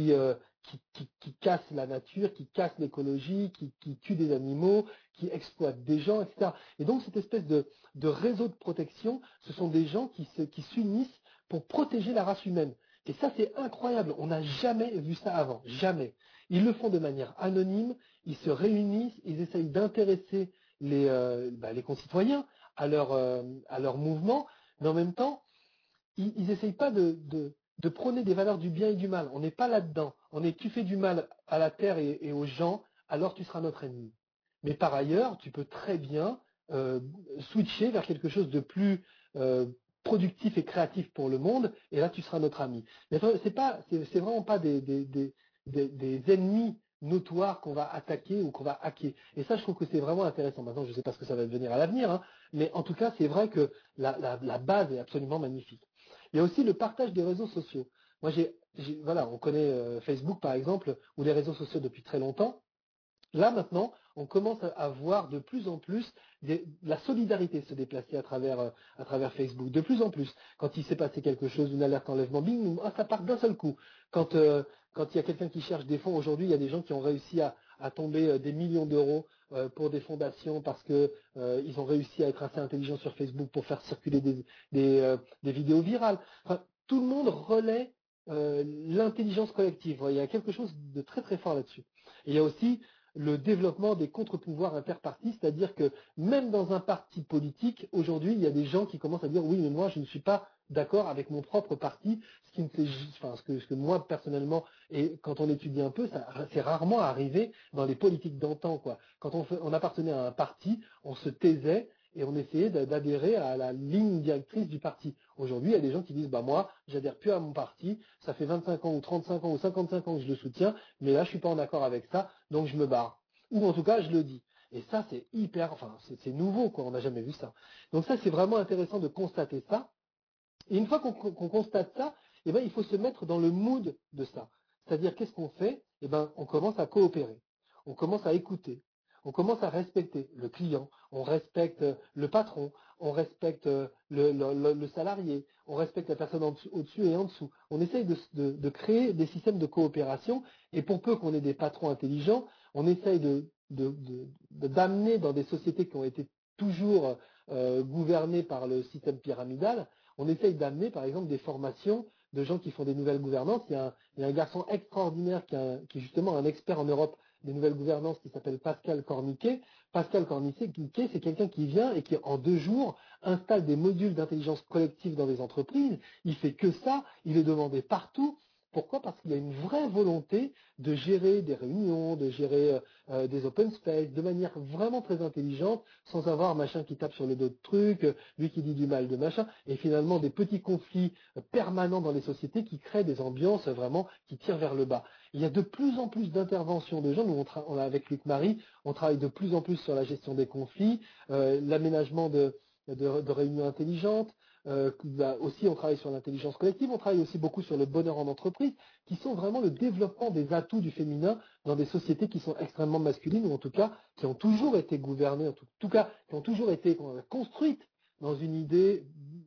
qui cassent la nature, qui cassent l'écologie, qui tuent des animaux, qui exploitent des gens, etc. Et donc cette espèce de réseau de protection, ce sont des gens qui s'unissent pour protéger la race humaine. Et ça, c'est incroyable. On n'a jamais vu ça avant. Jamais. Ils le font de manière anonyme. Ils se réunissent. Ils essayent d'intéresser les concitoyens à leur mouvement. Mais en même temps, ils n'essayent pas de prôner des valeurs du bien et du mal. On n'est pas là-dedans. Tu fais du mal à la terre et aux gens, alors tu seras notre ennemi. Mais par ailleurs, tu peux très bien switcher vers quelque chose de plus productif et créatif pour le monde, et là tu seras notre ami. Mais c'est vraiment pas des ennemis notoires qu'on va attaquer ou qu'on va hacker. Et ça, je trouve que c'est vraiment intéressant. Maintenant, je ne sais pas ce que ça va devenir à l'avenir, hein, mais en tout cas, c'est vrai que la base est absolument magnifique. Il y a aussi le partage des réseaux sociaux. Moi, voilà, on connaît Facebook par exemple, ou les réseaux sociaux depuis très longtemps. Là maintenant, on commence à voir de plus en plus la solidarité se déplacer à travers Facebook. De plus en plus, quand il s'est passé quelque chose, une alerte enlèvement, bing, ça part d'un seul coup. Quand il y a quelqu'un qui cherche des fonds, aujourd'hui, il y a des gens qui ont réussi à tomber des millions d'euros pour des fondations parce que ils ont réussi à être assez intelligents sur Facebook pour faire circuler des vidéos virales. Enfin, tout le monde relaie l'intelligence collective. Il y a quelque chose de très très fort là-dessus. Et il y a aussi le développement des contre-pouvoirs interpartis, c'est-à-dire que même dans un parti politique, aujourd'hui, il y a des gens qui commencent à dire oui, mais moi, je ne suis pas d'accord avec mon propre parti, ce que moi, personnellement, et quand on étudie un peu, c'est rarement arrivé dans les politiques d'antan, quoi. Quand on appartenait à un parti, on se taisait et on essayait d'adhérer à la ligne directrice du parti. Aujourd'hui, il y a des gens qui disent, bah moi, j'adhère plus à mon parti, ça fait 25 ans ou 35 ans ou 55 ans que je le soutiens, mais là, je suis pas en accord avec ça, donc je me barre. Ou en tout cas, je le dis. Et ça, c'est hyper, enfin, c'est nouveau, quoi, on n'a jamais vu ça. Donc ça, c'est vraiment intéressant de constater ça. Et une fois qu'on constate ça, eh ben, il faut se mettre dans le mood de ça. C'est-à-dire, qu'est-ce qu'on fait? Eh ben, on commence à coopérer. On commence à écouter. On commence à respecter le client. On respecte le patron. On respecte le salarié. On respecte la personne au-dessus et en dessous. On essaye de créer des systèmes de coopération. Et pour peu qu'on ait des patrons intelligents, on essaye d'amener dans des sociétés qui ont été toujours gouvernées par le système pyramidal, on essaye d'amener, par exemple, des formations de gens qui font des nouvelles gouvernances. Il y a un garçon extraordinaire qui est justement un expert en Europe des nouvelles gouvernances qui s'appelle Pascal Corniquet. Pascal Corniquet, c'est quelqu'un qui vient et qui, en 2 jours, installe des modules d'intelligence collective dans des entreprises. Il fait que ça, il est demandé partout. Pourquoi? Parce qu'il a une vraie volonté de gérer des réunions, de gérer des open space de manière vraiment très intelligente, sans avoir machin qui tape sur le dos de trucs, lui qui dit du mal de machin, et finalement des petits conflits permanents dans les sociétés qui créent des ambiances vraiment qui tirent vers le bas. Il y a de plus en plus d'interventions de gens. Nous, avec Luc Marie, on travaille de plus en plus sur la gestion des conflits, l'aménagement de réunions intelligentes. Aussi, on travaille sur l'intelligence collective, on travaille aussi beaucoup sur le bonheur en entreprise, qui sont vraiment le développement des atouts du féminin dans des sociétés qui sont extrêmement masculines, ou en tout cas qui ont toujours été gouvernées, en tout cas qui ont toujours été construites dans une idée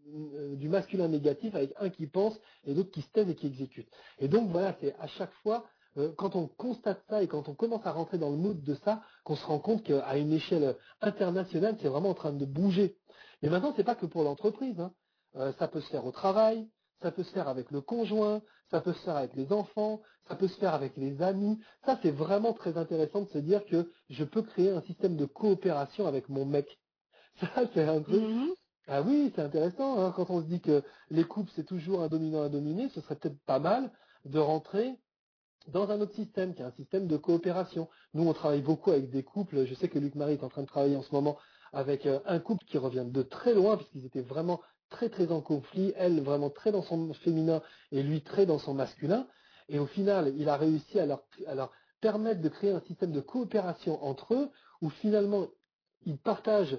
du masculin négatif, avec un qui pense et d'autres qui se taisent et qui exécutent. Et donc voilà, c'est à chaque fois, quand on constate ça et quand on commence à rentrer dans le mood de ça, qu'on se rend compte qu'à une échelle internationale, c'est vraiment en train de bouger. Mais maintenant, c'est pas que pour l'entreprise, hein. Ça peut se faire au travail, ça peut se faire avec le conjoint, ça peut se faire avec les enfants, ça peut se faire avec les amis. Ça, c'est vraiment très intéressant de se dire que je peux créer un système de coopération avec mon mec. Ça, c'est un truc. Mhm. Ah oui, c'est intéressant, hein, quand on se dit que les couples, c'est toujours un dominant à dominer, ce serait peut-être pas mal de rentrer dans un autre système, qui est un système de coopération. Nous, on travaille beaucoup avec des couples. Je sais que Luc Marie est en train de travailler en ce moment avec un couple qui revient de très loin, puisqu'ils étaient vraiment très très en conflit, elle vraiment très dans son féminin et lui très dans son masculin. Et au final, il a réussi à leur permettre de créer un système de coopération entre eux, où finalement, ils partagent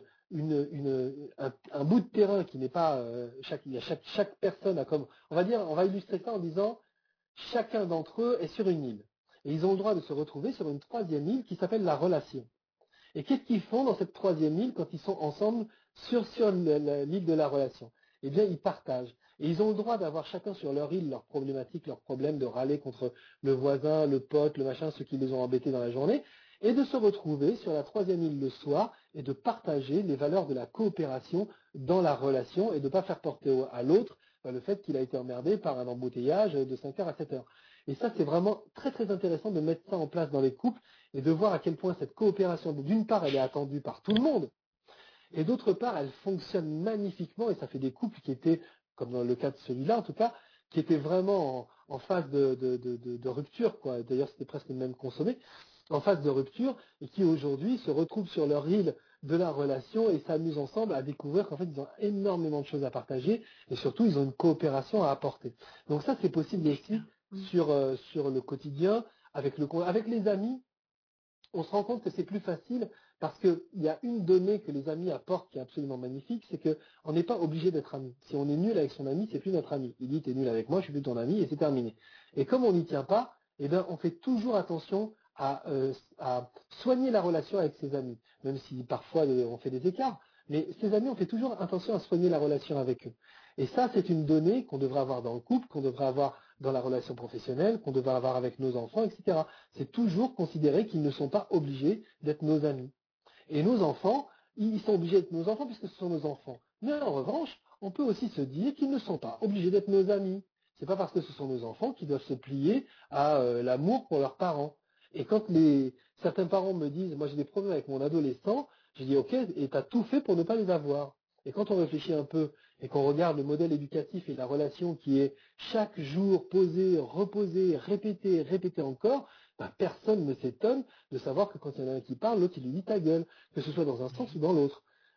un bout de terrain qui n'est pas chaque personne a comme, on va illustrer ça en disant chacun d'entre eux est sur une île. Et ils ont le droit de se retrouver sur une 3e île qui s'appelle la relation. Et qu'est-ce qu'ils font dans cette 3e île quand ils sont ensemble sur l'île de la relation? Eh bien, ils partagent. Et ils ont le droit d'avoir chacun sur leur île leurs problématiques, leurs problèmes, de râler contre le voisin, le pote, le machin, ceux qui les ont embêtés dans la journée, et de se retrouver sur la 3e île le soir et de partager les valeurs de la coopération dans la relation et de ne pas faire porter à l'autre le fait qu'il a été emmerdé par un embouteillage de 5 heures à 7 heures. Et ça, c'est vraiment très très intéressant de mettre ça en place dans les couples et de voir à quel point cette coopération, d'une part, elle est attendue par tout le monde, et d'autre part, elle fonctionne magnifiquement, et ça fait des couples qui étaient, comme dans le cas de celui-là en tout cas, qui étaient vraiment en phase de rupture, quoi. D'ailleurs, c'était presque le même consommé, en phase de rupture, et qui aujourd'hui se retrouvent sur leur île de la relation et s'amusent ensemble à découvrir qu'en fait, ils ont énormément de choses à partager, et surtout, ils ont une coopération à apporter. Donc ça, c'est possible aussi sur le quotidien, avec les amis. On se rend compte que c'est plus facile parce qu'il y a une donnée que les amis apportent qui est absolument magnifique, c'est qu'on n'est pas obligé d'être amis. Si on est nul avec son ami, c'est plus notre ami. Il dit t'es nul avec moi, je suis plus ton ami et c'est terminé. Et comme on n'y tient pas, eh bien, on fait toujours attention à soigner la relation avec ses amis, même si parfois on fait des écarts. Mais ses amis, on fait toujours attention à soigner la relation avec eux. Et ça, c'est une donnée qu'on devrait avoir dans le couple, qu'on devrait avoir dans la relation professionnelle, qu'on devrait avoir avec nos enfants, etc. C'est toujours considérer qu'ils ne sont pas obligés d'être nos amis. Et nos enfants, ils sont obligés d'être nos enfants puisque ce sont nos enfants. Mais en revanche, on peut aussi se dire qu'ils ne sont pas obligés d'être nos amis. C'est pas parce que ce sont nos enfants qu'ils doivent se plier à l'amour pour leurs parents. Et quand certains parents me disent, moi j'ai des problèmes avec mon adolescent, je dis ok, et tu as tout fait pour ne pas les avoir. Et quand on réfléchit un peu et qu'on regarde le modèle éducatif et la relation qui est chaque jour posée, reposée, répétée, répétée encore, ben, personne ne s'étonne de savoir que quand il y en a un qui parle, l'autre il lui dit ta gueule, que ce soit dans un sens ou dans l'autre.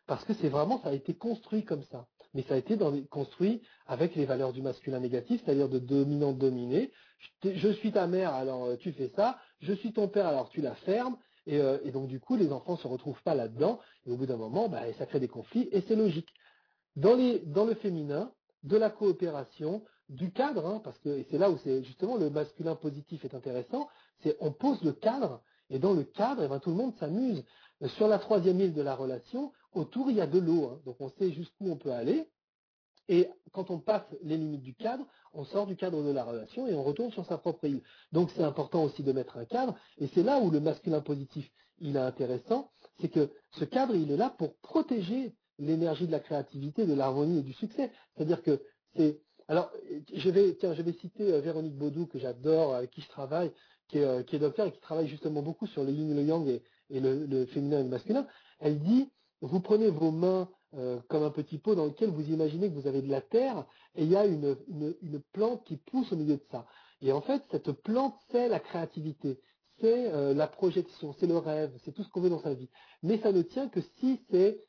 parce que ça a été construit comme ça. Mais ça a été construit avec les valeurs du masculin négatif, c'est-à-dire de dominant-dominé. Je suis ta mère, alors tu fais ça. Je suis ton père, alors tu la fermes. Et donc du coup, les enfants se retrouvent pas là-dedans. Et au bout d'un moment, ça crée des conflits. Et c'est logique. Dans le féminin, de la coopération, du cadre, parce que et c'est là où c'est justement le masculin positif est intéressant, c'est on pose le cadre, et dans le cadre, tout le monde s'amuse. Sur la troisième île de la relation, autour il y a de l'eau, donc on sait jusqu'où on peut aller, et quand on passe les limites du cadre, on sort du cadre de la relation et on retourne sur sa propre île. Donc c'est important aussi de mettre un cadre, et c'est là où le masculin positif il est intéressant, c'est que ce cadre il est là pour protéger l'énergie de la créativité, de l'harmonie et du succès. C'est-à-dire que c'est... Alors, je vais citer Véronique Baudou, que j'adore, avec qui je travaille, qui est docteur et qui travaille justement beaucoup sur le yin et le yang et le féminin et le masculin. Elle dit, vous prenez vos mains comme un petit pot dans lequel vous imaginez que vous avez de la terre et il y a une plante qui pousse au milieu de ça. Et en fait, cette plante, c'est la créativité, c'est la projection, c'est le rêve, c'est tout ce qu'on veut dans sa vie. Mais ça ne tient que si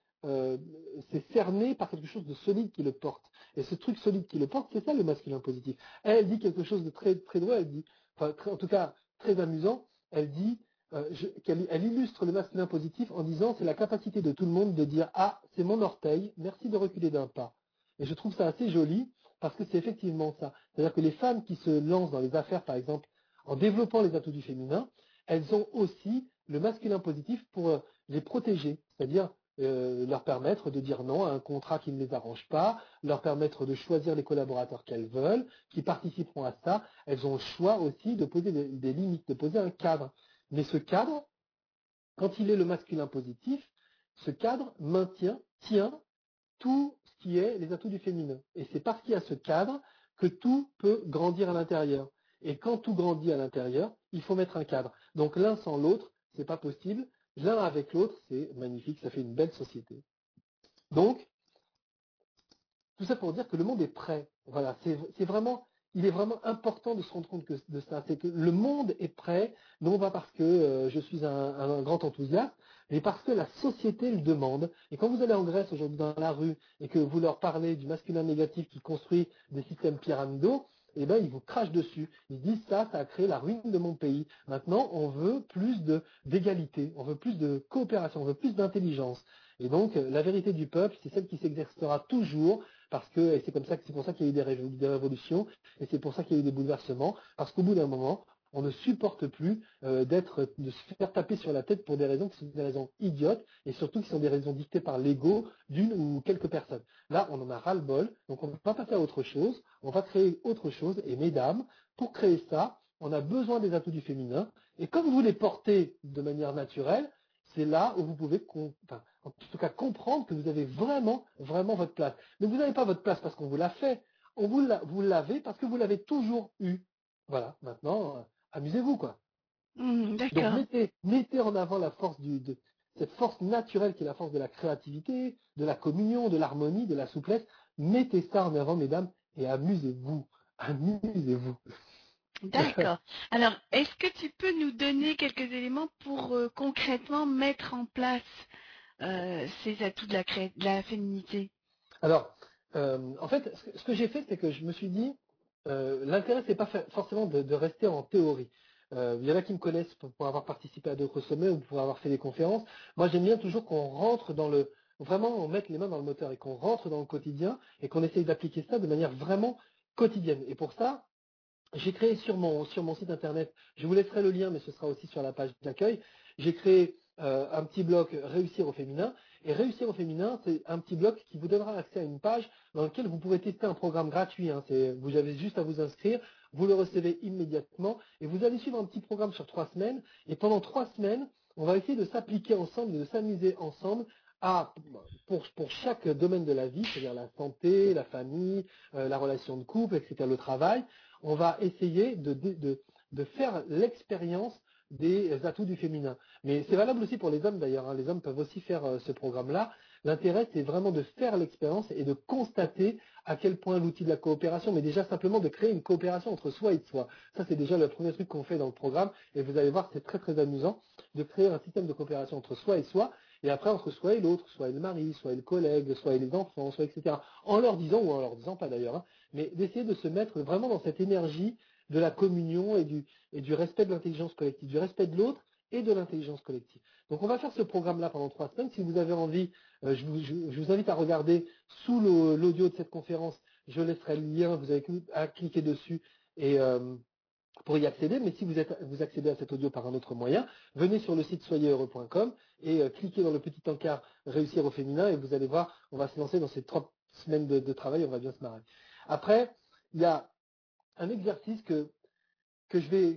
c'est cerné par quelque chose de solide qui le porte. Et ce truc solide qui le porte, c'est ça le masculin positif. Elle dit quelque chose de très, très drôle, elle dit, en tout cas très amusant, elle dit, elle illustre le masculin positif en disant c'est la capacité de tout le monde de dire ah c'est mon orteil, merci de reculer d'un pas. Et je trouve ça assez joli parce que c'est effectivement ça. C'est-à-dire que les femmes qui se lancent dans les affaires par exemple en développant les atouts du féminin, elles ont aussi le masculin positif pour les protéger, c'est-à-dire leur permettre de dire non à un contrat qui ne les arrange pas, leur permettre de choisir les collaborateurs qu'elles veulent, qui participeront à ça. Elles ont le choix aussi de poser des limites, de poser un cadre. Mais ce cadre, quand il est le masculin positif, ce cadre tient tout ce qui est les atouts du féminin. Et c'est parce qu'il y a ce cadre que tout peut grandir à l'intérieur. Et quand tout grandit à l'intérieur, il faut mettre un cadre. Donc l'un sans l'autre, c'est pas possible. L'un avec l'autre, c'est magnifique, ça fait une belle société. Donc, tout ça pour dire que le monde est prêt. Voilà, il est vraiment important de se rendre compte de ça. C'est que le monde est prêt, non pas parce que je suis un grand enthousiaste, mais parce que la société le demande. Et quand vous allez en Grèce aujourd'hui dans la rue et que vous leur parlez du masculin négatif qui construit des systèmes pyramidaux, eh ben, ils vous crachent dessus. Ils disent ça a créé la ruine de mon pays. Maintenant, on veut plus d'égalité, on veut plus de coopération, on veut plus d'intelligence. Et donc, la vérité du peuple, c'est celle qui s'exercera toujours parce que, et c'est pour ça qu'il y a eu des révolutions, et c'est pour ça qu'il y a eu des bouleversements, parce qu'au bout d'un moment, on ne supporte plus de se faire taper sur la tête pour des raisons qui sont des raisons idiotes, et surtout qui sont des raisons dictées par l'ego d'une ou quelques personnes. Là, on en a ras-le-bol, donc on ne va pas passer à autre chose, on va créer autre chose, et mesdames, pour créer ça, on a besoin des atouts du féminin, et comme vous les portez de manière naturelle, c'est là où vous pouvez, en tout cas, comprendre que vous avez vraiment, vraiment votre place. Mais vous n'avez pas votre place parce qu'on vous l'a fait. Vous l'avez parce que vous l'avez toujours eu. Voilà. Maintenant, amusez-vous, quoi. Donc, D'accord. mettez en avant la force cette force naturelle qui est la force de la créativité, de la communion, de l'harmonie, de la souplesse. Mettez ça en avant, mesdames, et amusez-vous. Amusez-vous. D'accord. Alors, est-ce que tu peux nous donner quelques éléments pour concrètement mettre en place ces atouts de la féminité? Alors, en fait, ce que j'ai fait, c'est que je me suis dit, l'intérêt, c'est pas forcément de rester en théorie. Il y en a qui me connaissent pour avoir participé à d'autres sommets ou pour avoir fait des conférences. Moi, j'aime bien toujours qu'on rentre vraiment, on mette les mains dans le moteur et qu'on rentre dans le quotidien et qu'on essaye d'appliquer ça de manière vraiment quotidienne. Et pour ça, j'ai créé sur mon site internet, je vous laisserai le lien, mais ce sera aussi sur la page d'accueil, j'ai créé un petit bloc Réussir au féminin. Et Réussir au féminin, c'est un petit bloc qui vous donnera accès à une page dans laquelle vous pourrez tester un programme gratuit. Vous avez juste à vous inscrire, vous le recevez immédiatement et vous allez suivre un petit programme sur 3 semaines. Et pendant 3 semaines, on va essayer de s'appliquer ensemble, de s'amuser ensemble pour chaque domaine de la vie, c'est-à-dire la santé, la famille, la relation de couple, etc., le travail. On va essayer de faire l'expérience des atouts du féminin. Mais c'est valable aussi pour les hommes d'ailleurs. Les hommes peuvent aussi faire ce programme-là. L'intérêt, c'est vraiment de faire l'expérience et de constater à quel point l'outil de la coopération, mais déjà simplement de créer une coopération entre soi et de soi. Ça, c'est déjà le premier truc qu'on fait dans le programme. Et vous allez voir, c'est très très amusant de créer un système de coopération entre soi et soi et après entre soi et l'autre, soit le mari, soit le collègue, soit les enfants, soit etc. En leur disant, ou en leur disant pas d'ailleurs, hein, mais d'essayer de se mettre vraiment dans cette énergie de la communion et du respect de l'intelligence collective, du respect de l'autre et de l'intelligence collective. Donc on va faire ce programme-là pendant 3 semaines. Si vous avez envie, je vous invite à regarder sous l'audio de cette conférence, je laisserai le lien, vous avez à cliquer dessus et pour y accéder, mais si vous accédez à cet audio par un autre moyen, venez sur le site soyezheureux.com et cliquez dans le petit encart réussir au féminin et vous allez voir, on va se lancer dans ces 3 semaines de travail, on va bien se marrer. Après, il y a un exercice que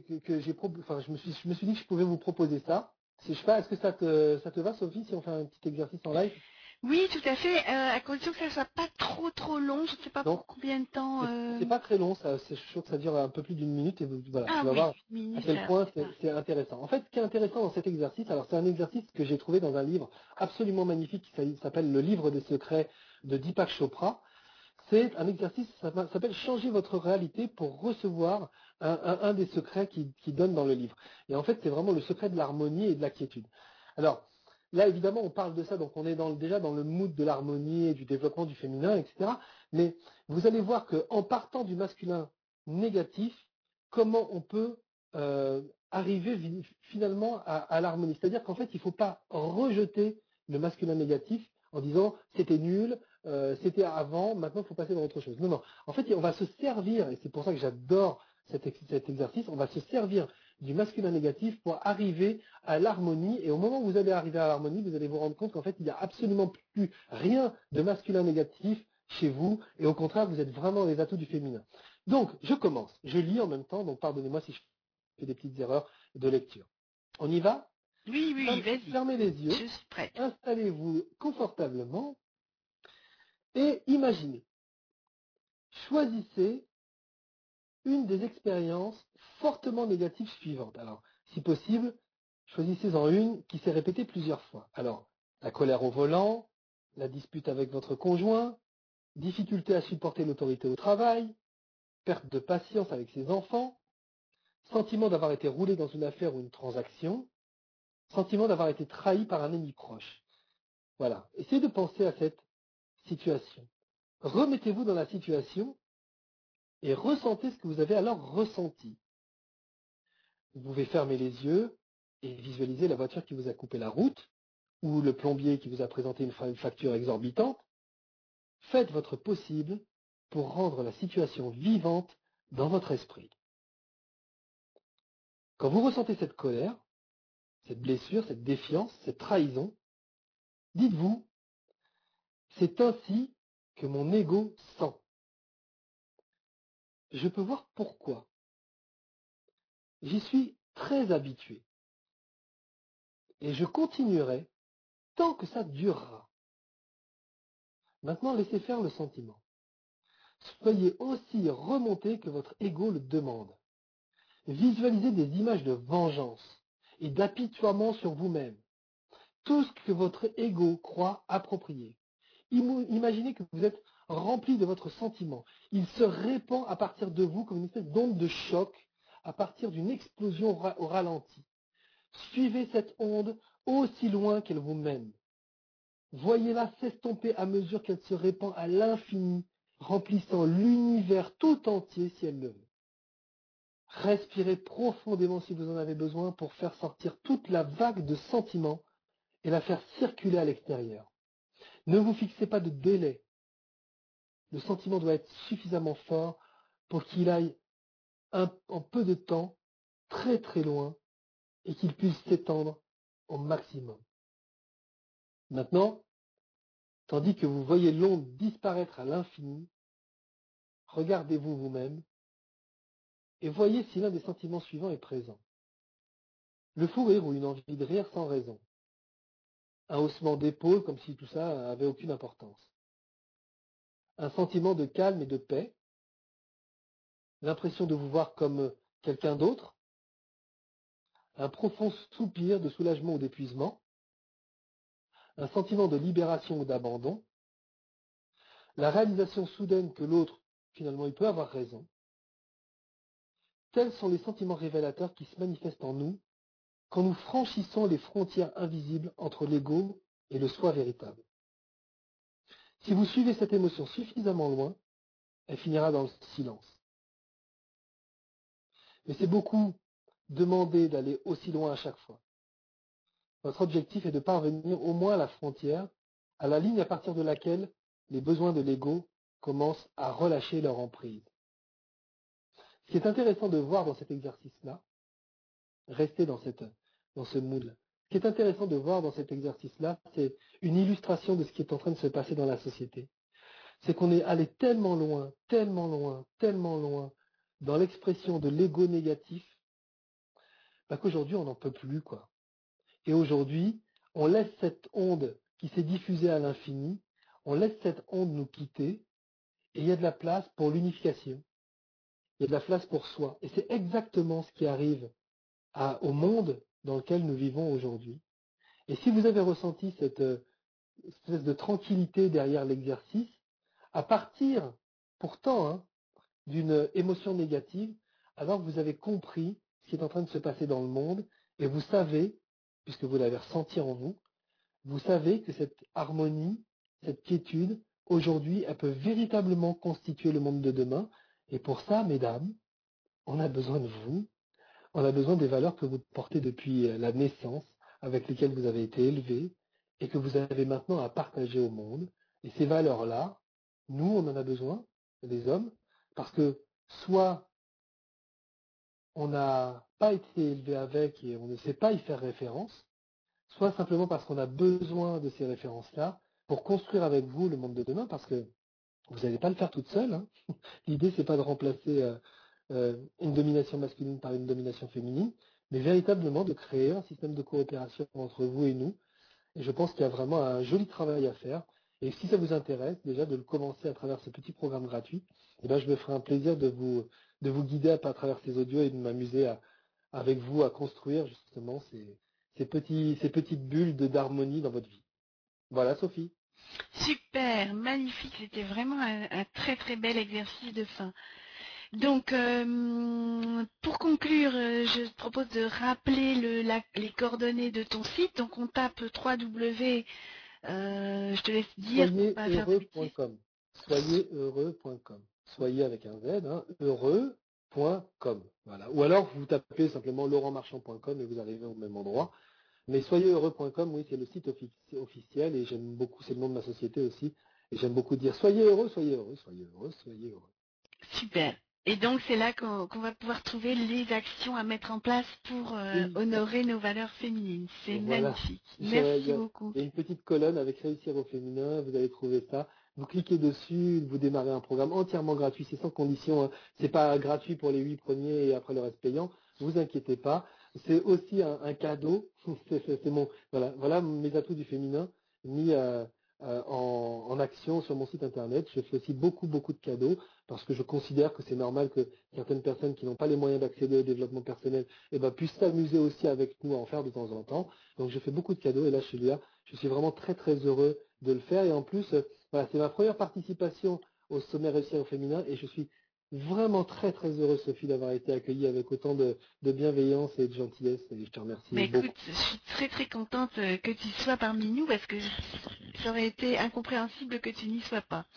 je me suis dit que je pouvais vous proposer ça. Si je fais, est-ce que ça te va, Sophie, si on fait un petit exercice en live? Oui, tout à fait, à condition que ça soit pas trop long. Je ne sais pas Donc, pour combien de temps. c'est pas très long, ça, je suis sûr que ça dure un peu plus d'une minute et voilà, Ah tu vas oui, voir une à minute, quel alors point c'est pas. c'est intéressant. En fait, ce qui est intéressant dans cet exercice, alors c'est un exercice que j'ai trouvé dans un livre absolument magnifique qui s'appelle Le livre des secrets de Deepak Chopra. C'est un exercice, ça s'appelle Changer votre réalité pour recevoir un des secrets qui donne dans le livre. Et en fait, c'est vraiment le secret de l'harmonie et de la quiétude. Alors, là, évidemment, on parle de ça, donc on est déjà dans le mood de l'harmonie et du développement du féminin, etc. Mais vous allez voir qu'en partant du masculin négatif, comment on peut arriver finalement à l'harmonie. C'est-à-dire qu'en fait, il ne faut pas rejeter le masculin négatif en disant c'était nul, c'était avant, maintenant il faut passer dans autre chose. Non, non. En fait, on va se servir, et c'est pour ça que j'adore cet exercice, on va se servir du masculin négatif pour arriver à l'harmonie. Et au moment où vous allez arriver à l'harmonie, vous allez vous rendre compte qu'en fait, il n'y a absolument plus rien de masculin négatif chez vous. Et au contraire, vous êtes vraiment les atouts du féminin. Donc, je commence. Je lis en même temps, donc pardonnez-moi si je fais des petites erreurs de lecture. On y va? Oui, oui, vas-y. Fermez les yeux, Je suis prête. installez-vous confortablement et imaginez. Choisissez une des expériences fortement négatives suivantes. Alors, si possible, choisissez-en une qui s'est répétée plusieurs fois. Alors, la colère au volant, la dispute avec votre conjoint, difficulté à supporter l'autorité au travail, perte de patience avec ses enfants, sentiment d'avoir été roulé dans une affaire ou une transaction, sentiment d'avoir été trahi par un ennemi proche. Voilà. Essayez de penser à cette situation. Remettez-vous dans la situation et ressentez ce que vous avez alors ressenti. Vous pouvez fermer les yeux et visualiser la voiture qui vous a coupé la route ou le plombier qui vous a présenté une facture exorbitante. Faites votre possible pour rendre la situation vivante dans votre esprit. Quand vous ressentez cette colère, cette blessure, cette défiance, cette trahison, dites-vous, c'est ainsi que mon ego sent. Je peux voir pourquoi. J'y suis très habitué. Et je continuerai tant que ça durera. Maintenant, laissez faire le sentiment. Soyez aussi remonté que votre ego le demande. Visualisez des images de vengeance et d'apitoiement sur vous-même. Tout ce que votre ego croit approprié. Imaginez que vous êtes rempli de votre sentiment. Il se répand à partir de vous comme une espèce d'onde de choc à partir d'une explosion au ralenti. Suivez cette onde aussi loin qu'elle vous mène. Voyez-la s'estomper à mesure qu'elle se répand à l'infini, remplissant l'univers tout entier si elle le veut. Respirez profondément si vous en avez besoin pour faire sortir toute la vague de sentiments et la faire circuler à l'extérieur. Ne vous fixez pas de délai. Le sentiment doit être suffisamment fort pour qu'il aille en peu de temps très très loin et qu'il puisse s'étendre au maximum. Maintenant, tandis que vous voyez l'onde disparaître à l'infini, regardez-vous vous-même et voyez si l'un des sentiments suivants est présent. Le fou rire ou une envie de rire sans raison. Un haussement d'épaule comme si tout ça avait aucune importance. Un sentiment de calme et de paix. L'impression de vous voir comme quelqu'un d'autre. Un profond soupir de soulagement ou d'épuisement. Un sentiment de libération ou d'abandon. La réalisation soudaine que l'autre, finalement, il peut avoir raison. Tels sont les sentiments révélateurs qui se manifestent en nous quand nous franchissons les frontières invisibles entre l'ego et le soi véritable. Si vous suivez cette émotion suffisamment loin, elle finira dans le silence. Mais c'est beaucoup demander d'aller aussi loin à chaque fois. Votre objectif est de parvenir au moins à la frontière, à la ligne à partir de laquelle les besoins de l'ego commencent à relâcher leur emprise. Ce qui est intéressant de voir dans cet exercice-là, rester dans ce mood-là. Ce qui est intéressant de voir dans cet exercice-là, c'est une illustration de ce qui est en train de se passer dans la société. C'est qu'on est allé tellement loin, tellement loin, tellement loin dans l'expression de l'ego négatif, qu'aujourd'hui on n'en peut plus, quoi. Et aujourd'hui, on laisse cette onde qui s'est diffusée à l'infini, on laisse cette onde nous quitter, et il y a de la place pour l'unification. Il y a de la place pour soi. Et c'est exactement ce qui arrive au monde dans lequel nous vivons aujourd'hui. Et si vous avez ressenti cette espèce de tranquillité derrière l'exercice, à partir pourtant d'une émotion négative, alors vous avez compris ce qui est en train de se passer dans le monde, et vous savez, puisque vous l'avez ressenti en vous, vous savez que cette harmonie, cette quiétude, aujourd'hui, elle peut véritablement constituer le monde de demain. Et pour ça, mesdames, on a besoin de vous. On a besoin des valeurs que vous portez depuis la naissance, avec lesquelles vous avez été élevés, et que vous avez maintenant à partager au monde. Et ces valeurs-là, nous, on en a besoin, les hommes, parce que soit on n'a pas été élevé avec et on ne sait pas y faire référence, soit simplement parce qu'on a besoin de ces références-là pour construire avec vous le monde de demain, parce que vous n'allez pas le faire toute seule. Hein. L'idée, c'est pas de remplacer une domination masculine par une domination féminine, mais véritablement de créer un système de coopération entre vous et nous. Et je pense qu'il y a vraiment un joli travail à faire. Et si ça vous intéresse, déjà de le commencer à travers ce petit programme gratuit, eh ben, je me ferai un plaisir de vous guider à travers ces audios et de m'amuser avec vous à construire justement ces petites bulles d'harmonie dans votre vie. Voilà, Sophie. Super, magnifique, c'était vraiment un très très bel exercice de fin. Donc, pour conclure, je te propose de rappeler les coordonnées de ton site. Donc, on tape 3W, je te laisse dire pour pas faire de bêtises. Soyezheureux.com. Soyezheureux.com. Soyez avec un Z, heureux.com. Voilà. Ou alors, vous tapez simplement laurentmarchand.com et vous arrivez au même endroit. Mais soyezheureux.com, oui, c'est le site officiel et j'aime beaucoup, c'est le nom de ma société aussi. Et j'aime beaucoup dire soyez heureux, soyez heureux, soyez heureux, soyez heureux. Super. Et donc, c'est là qu'on va pouvoir trouver les actions à mettre en place pour Oui, honorer nos valeurs féminines. C'est voilà. magnifique. Il Merci y a beaucoup. une petite colonne avec réussir au féminin, vous allez trouver ça. Vous cliquez dessus, vous démarrez un programme entièrement gratuit, c'est sans condition. Hein. C'est pas gratuit pour les 8 premiers et après le reste payant. Vous inquiétez pas. C'est aussi un cadeau. C'est voilà mes atouts du féminin mis en action sur mon site internet. Je fais aussi beaucoup de cadeaux parce que je considère que c'est normal que certaines personnes qui n'ont pas les moyens d'accéder au développement personnel puissent s'amuser aussi avec nous à en faire de temps en temps. Donc je fais beaucoup de cadeaux et là celui-là, je suis vraiment très heureux de le faire. Et en plus, voilà, c'est ma première participation au sommet réussir au féminin et je suis vraiment très heureux, Sophie, d'avoir été accueillie avec autant de bienveillance et de gentillesse. Et je te remercie Mais beaucoup. écoute, je suis très contente que tu sois parmi nous parce que ça aurait été incompréhensible que tu n'y sois pas.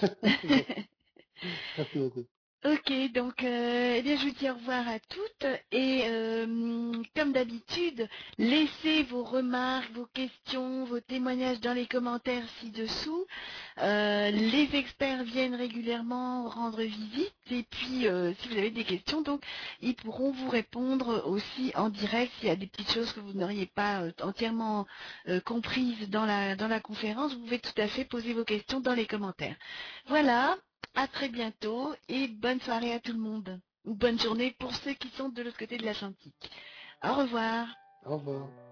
Merci beaucoup. Ok, donc eh bien, je vous dis au revoir à toutes et comme d'habitude, laissez vos remarques, vos questions, vos témoignages dans les commentaires ci-dessous. Les experts viennent régulièrement rendre visite et puis si vous avez des questions, donc ils pourront vous répondre aussi en direct s'il y a des petites choses que vous n'auriez pas entièrement comprises dans la conférence. Vous pouvez tout à fait poser vos questions dans les commentaires. Voilà. À très bientôt et bonne soirée à tout le monde. Ou bonne journée pour ceux qui sont de l'autre côté de l'Atlantique. Au revoir. Au revoir.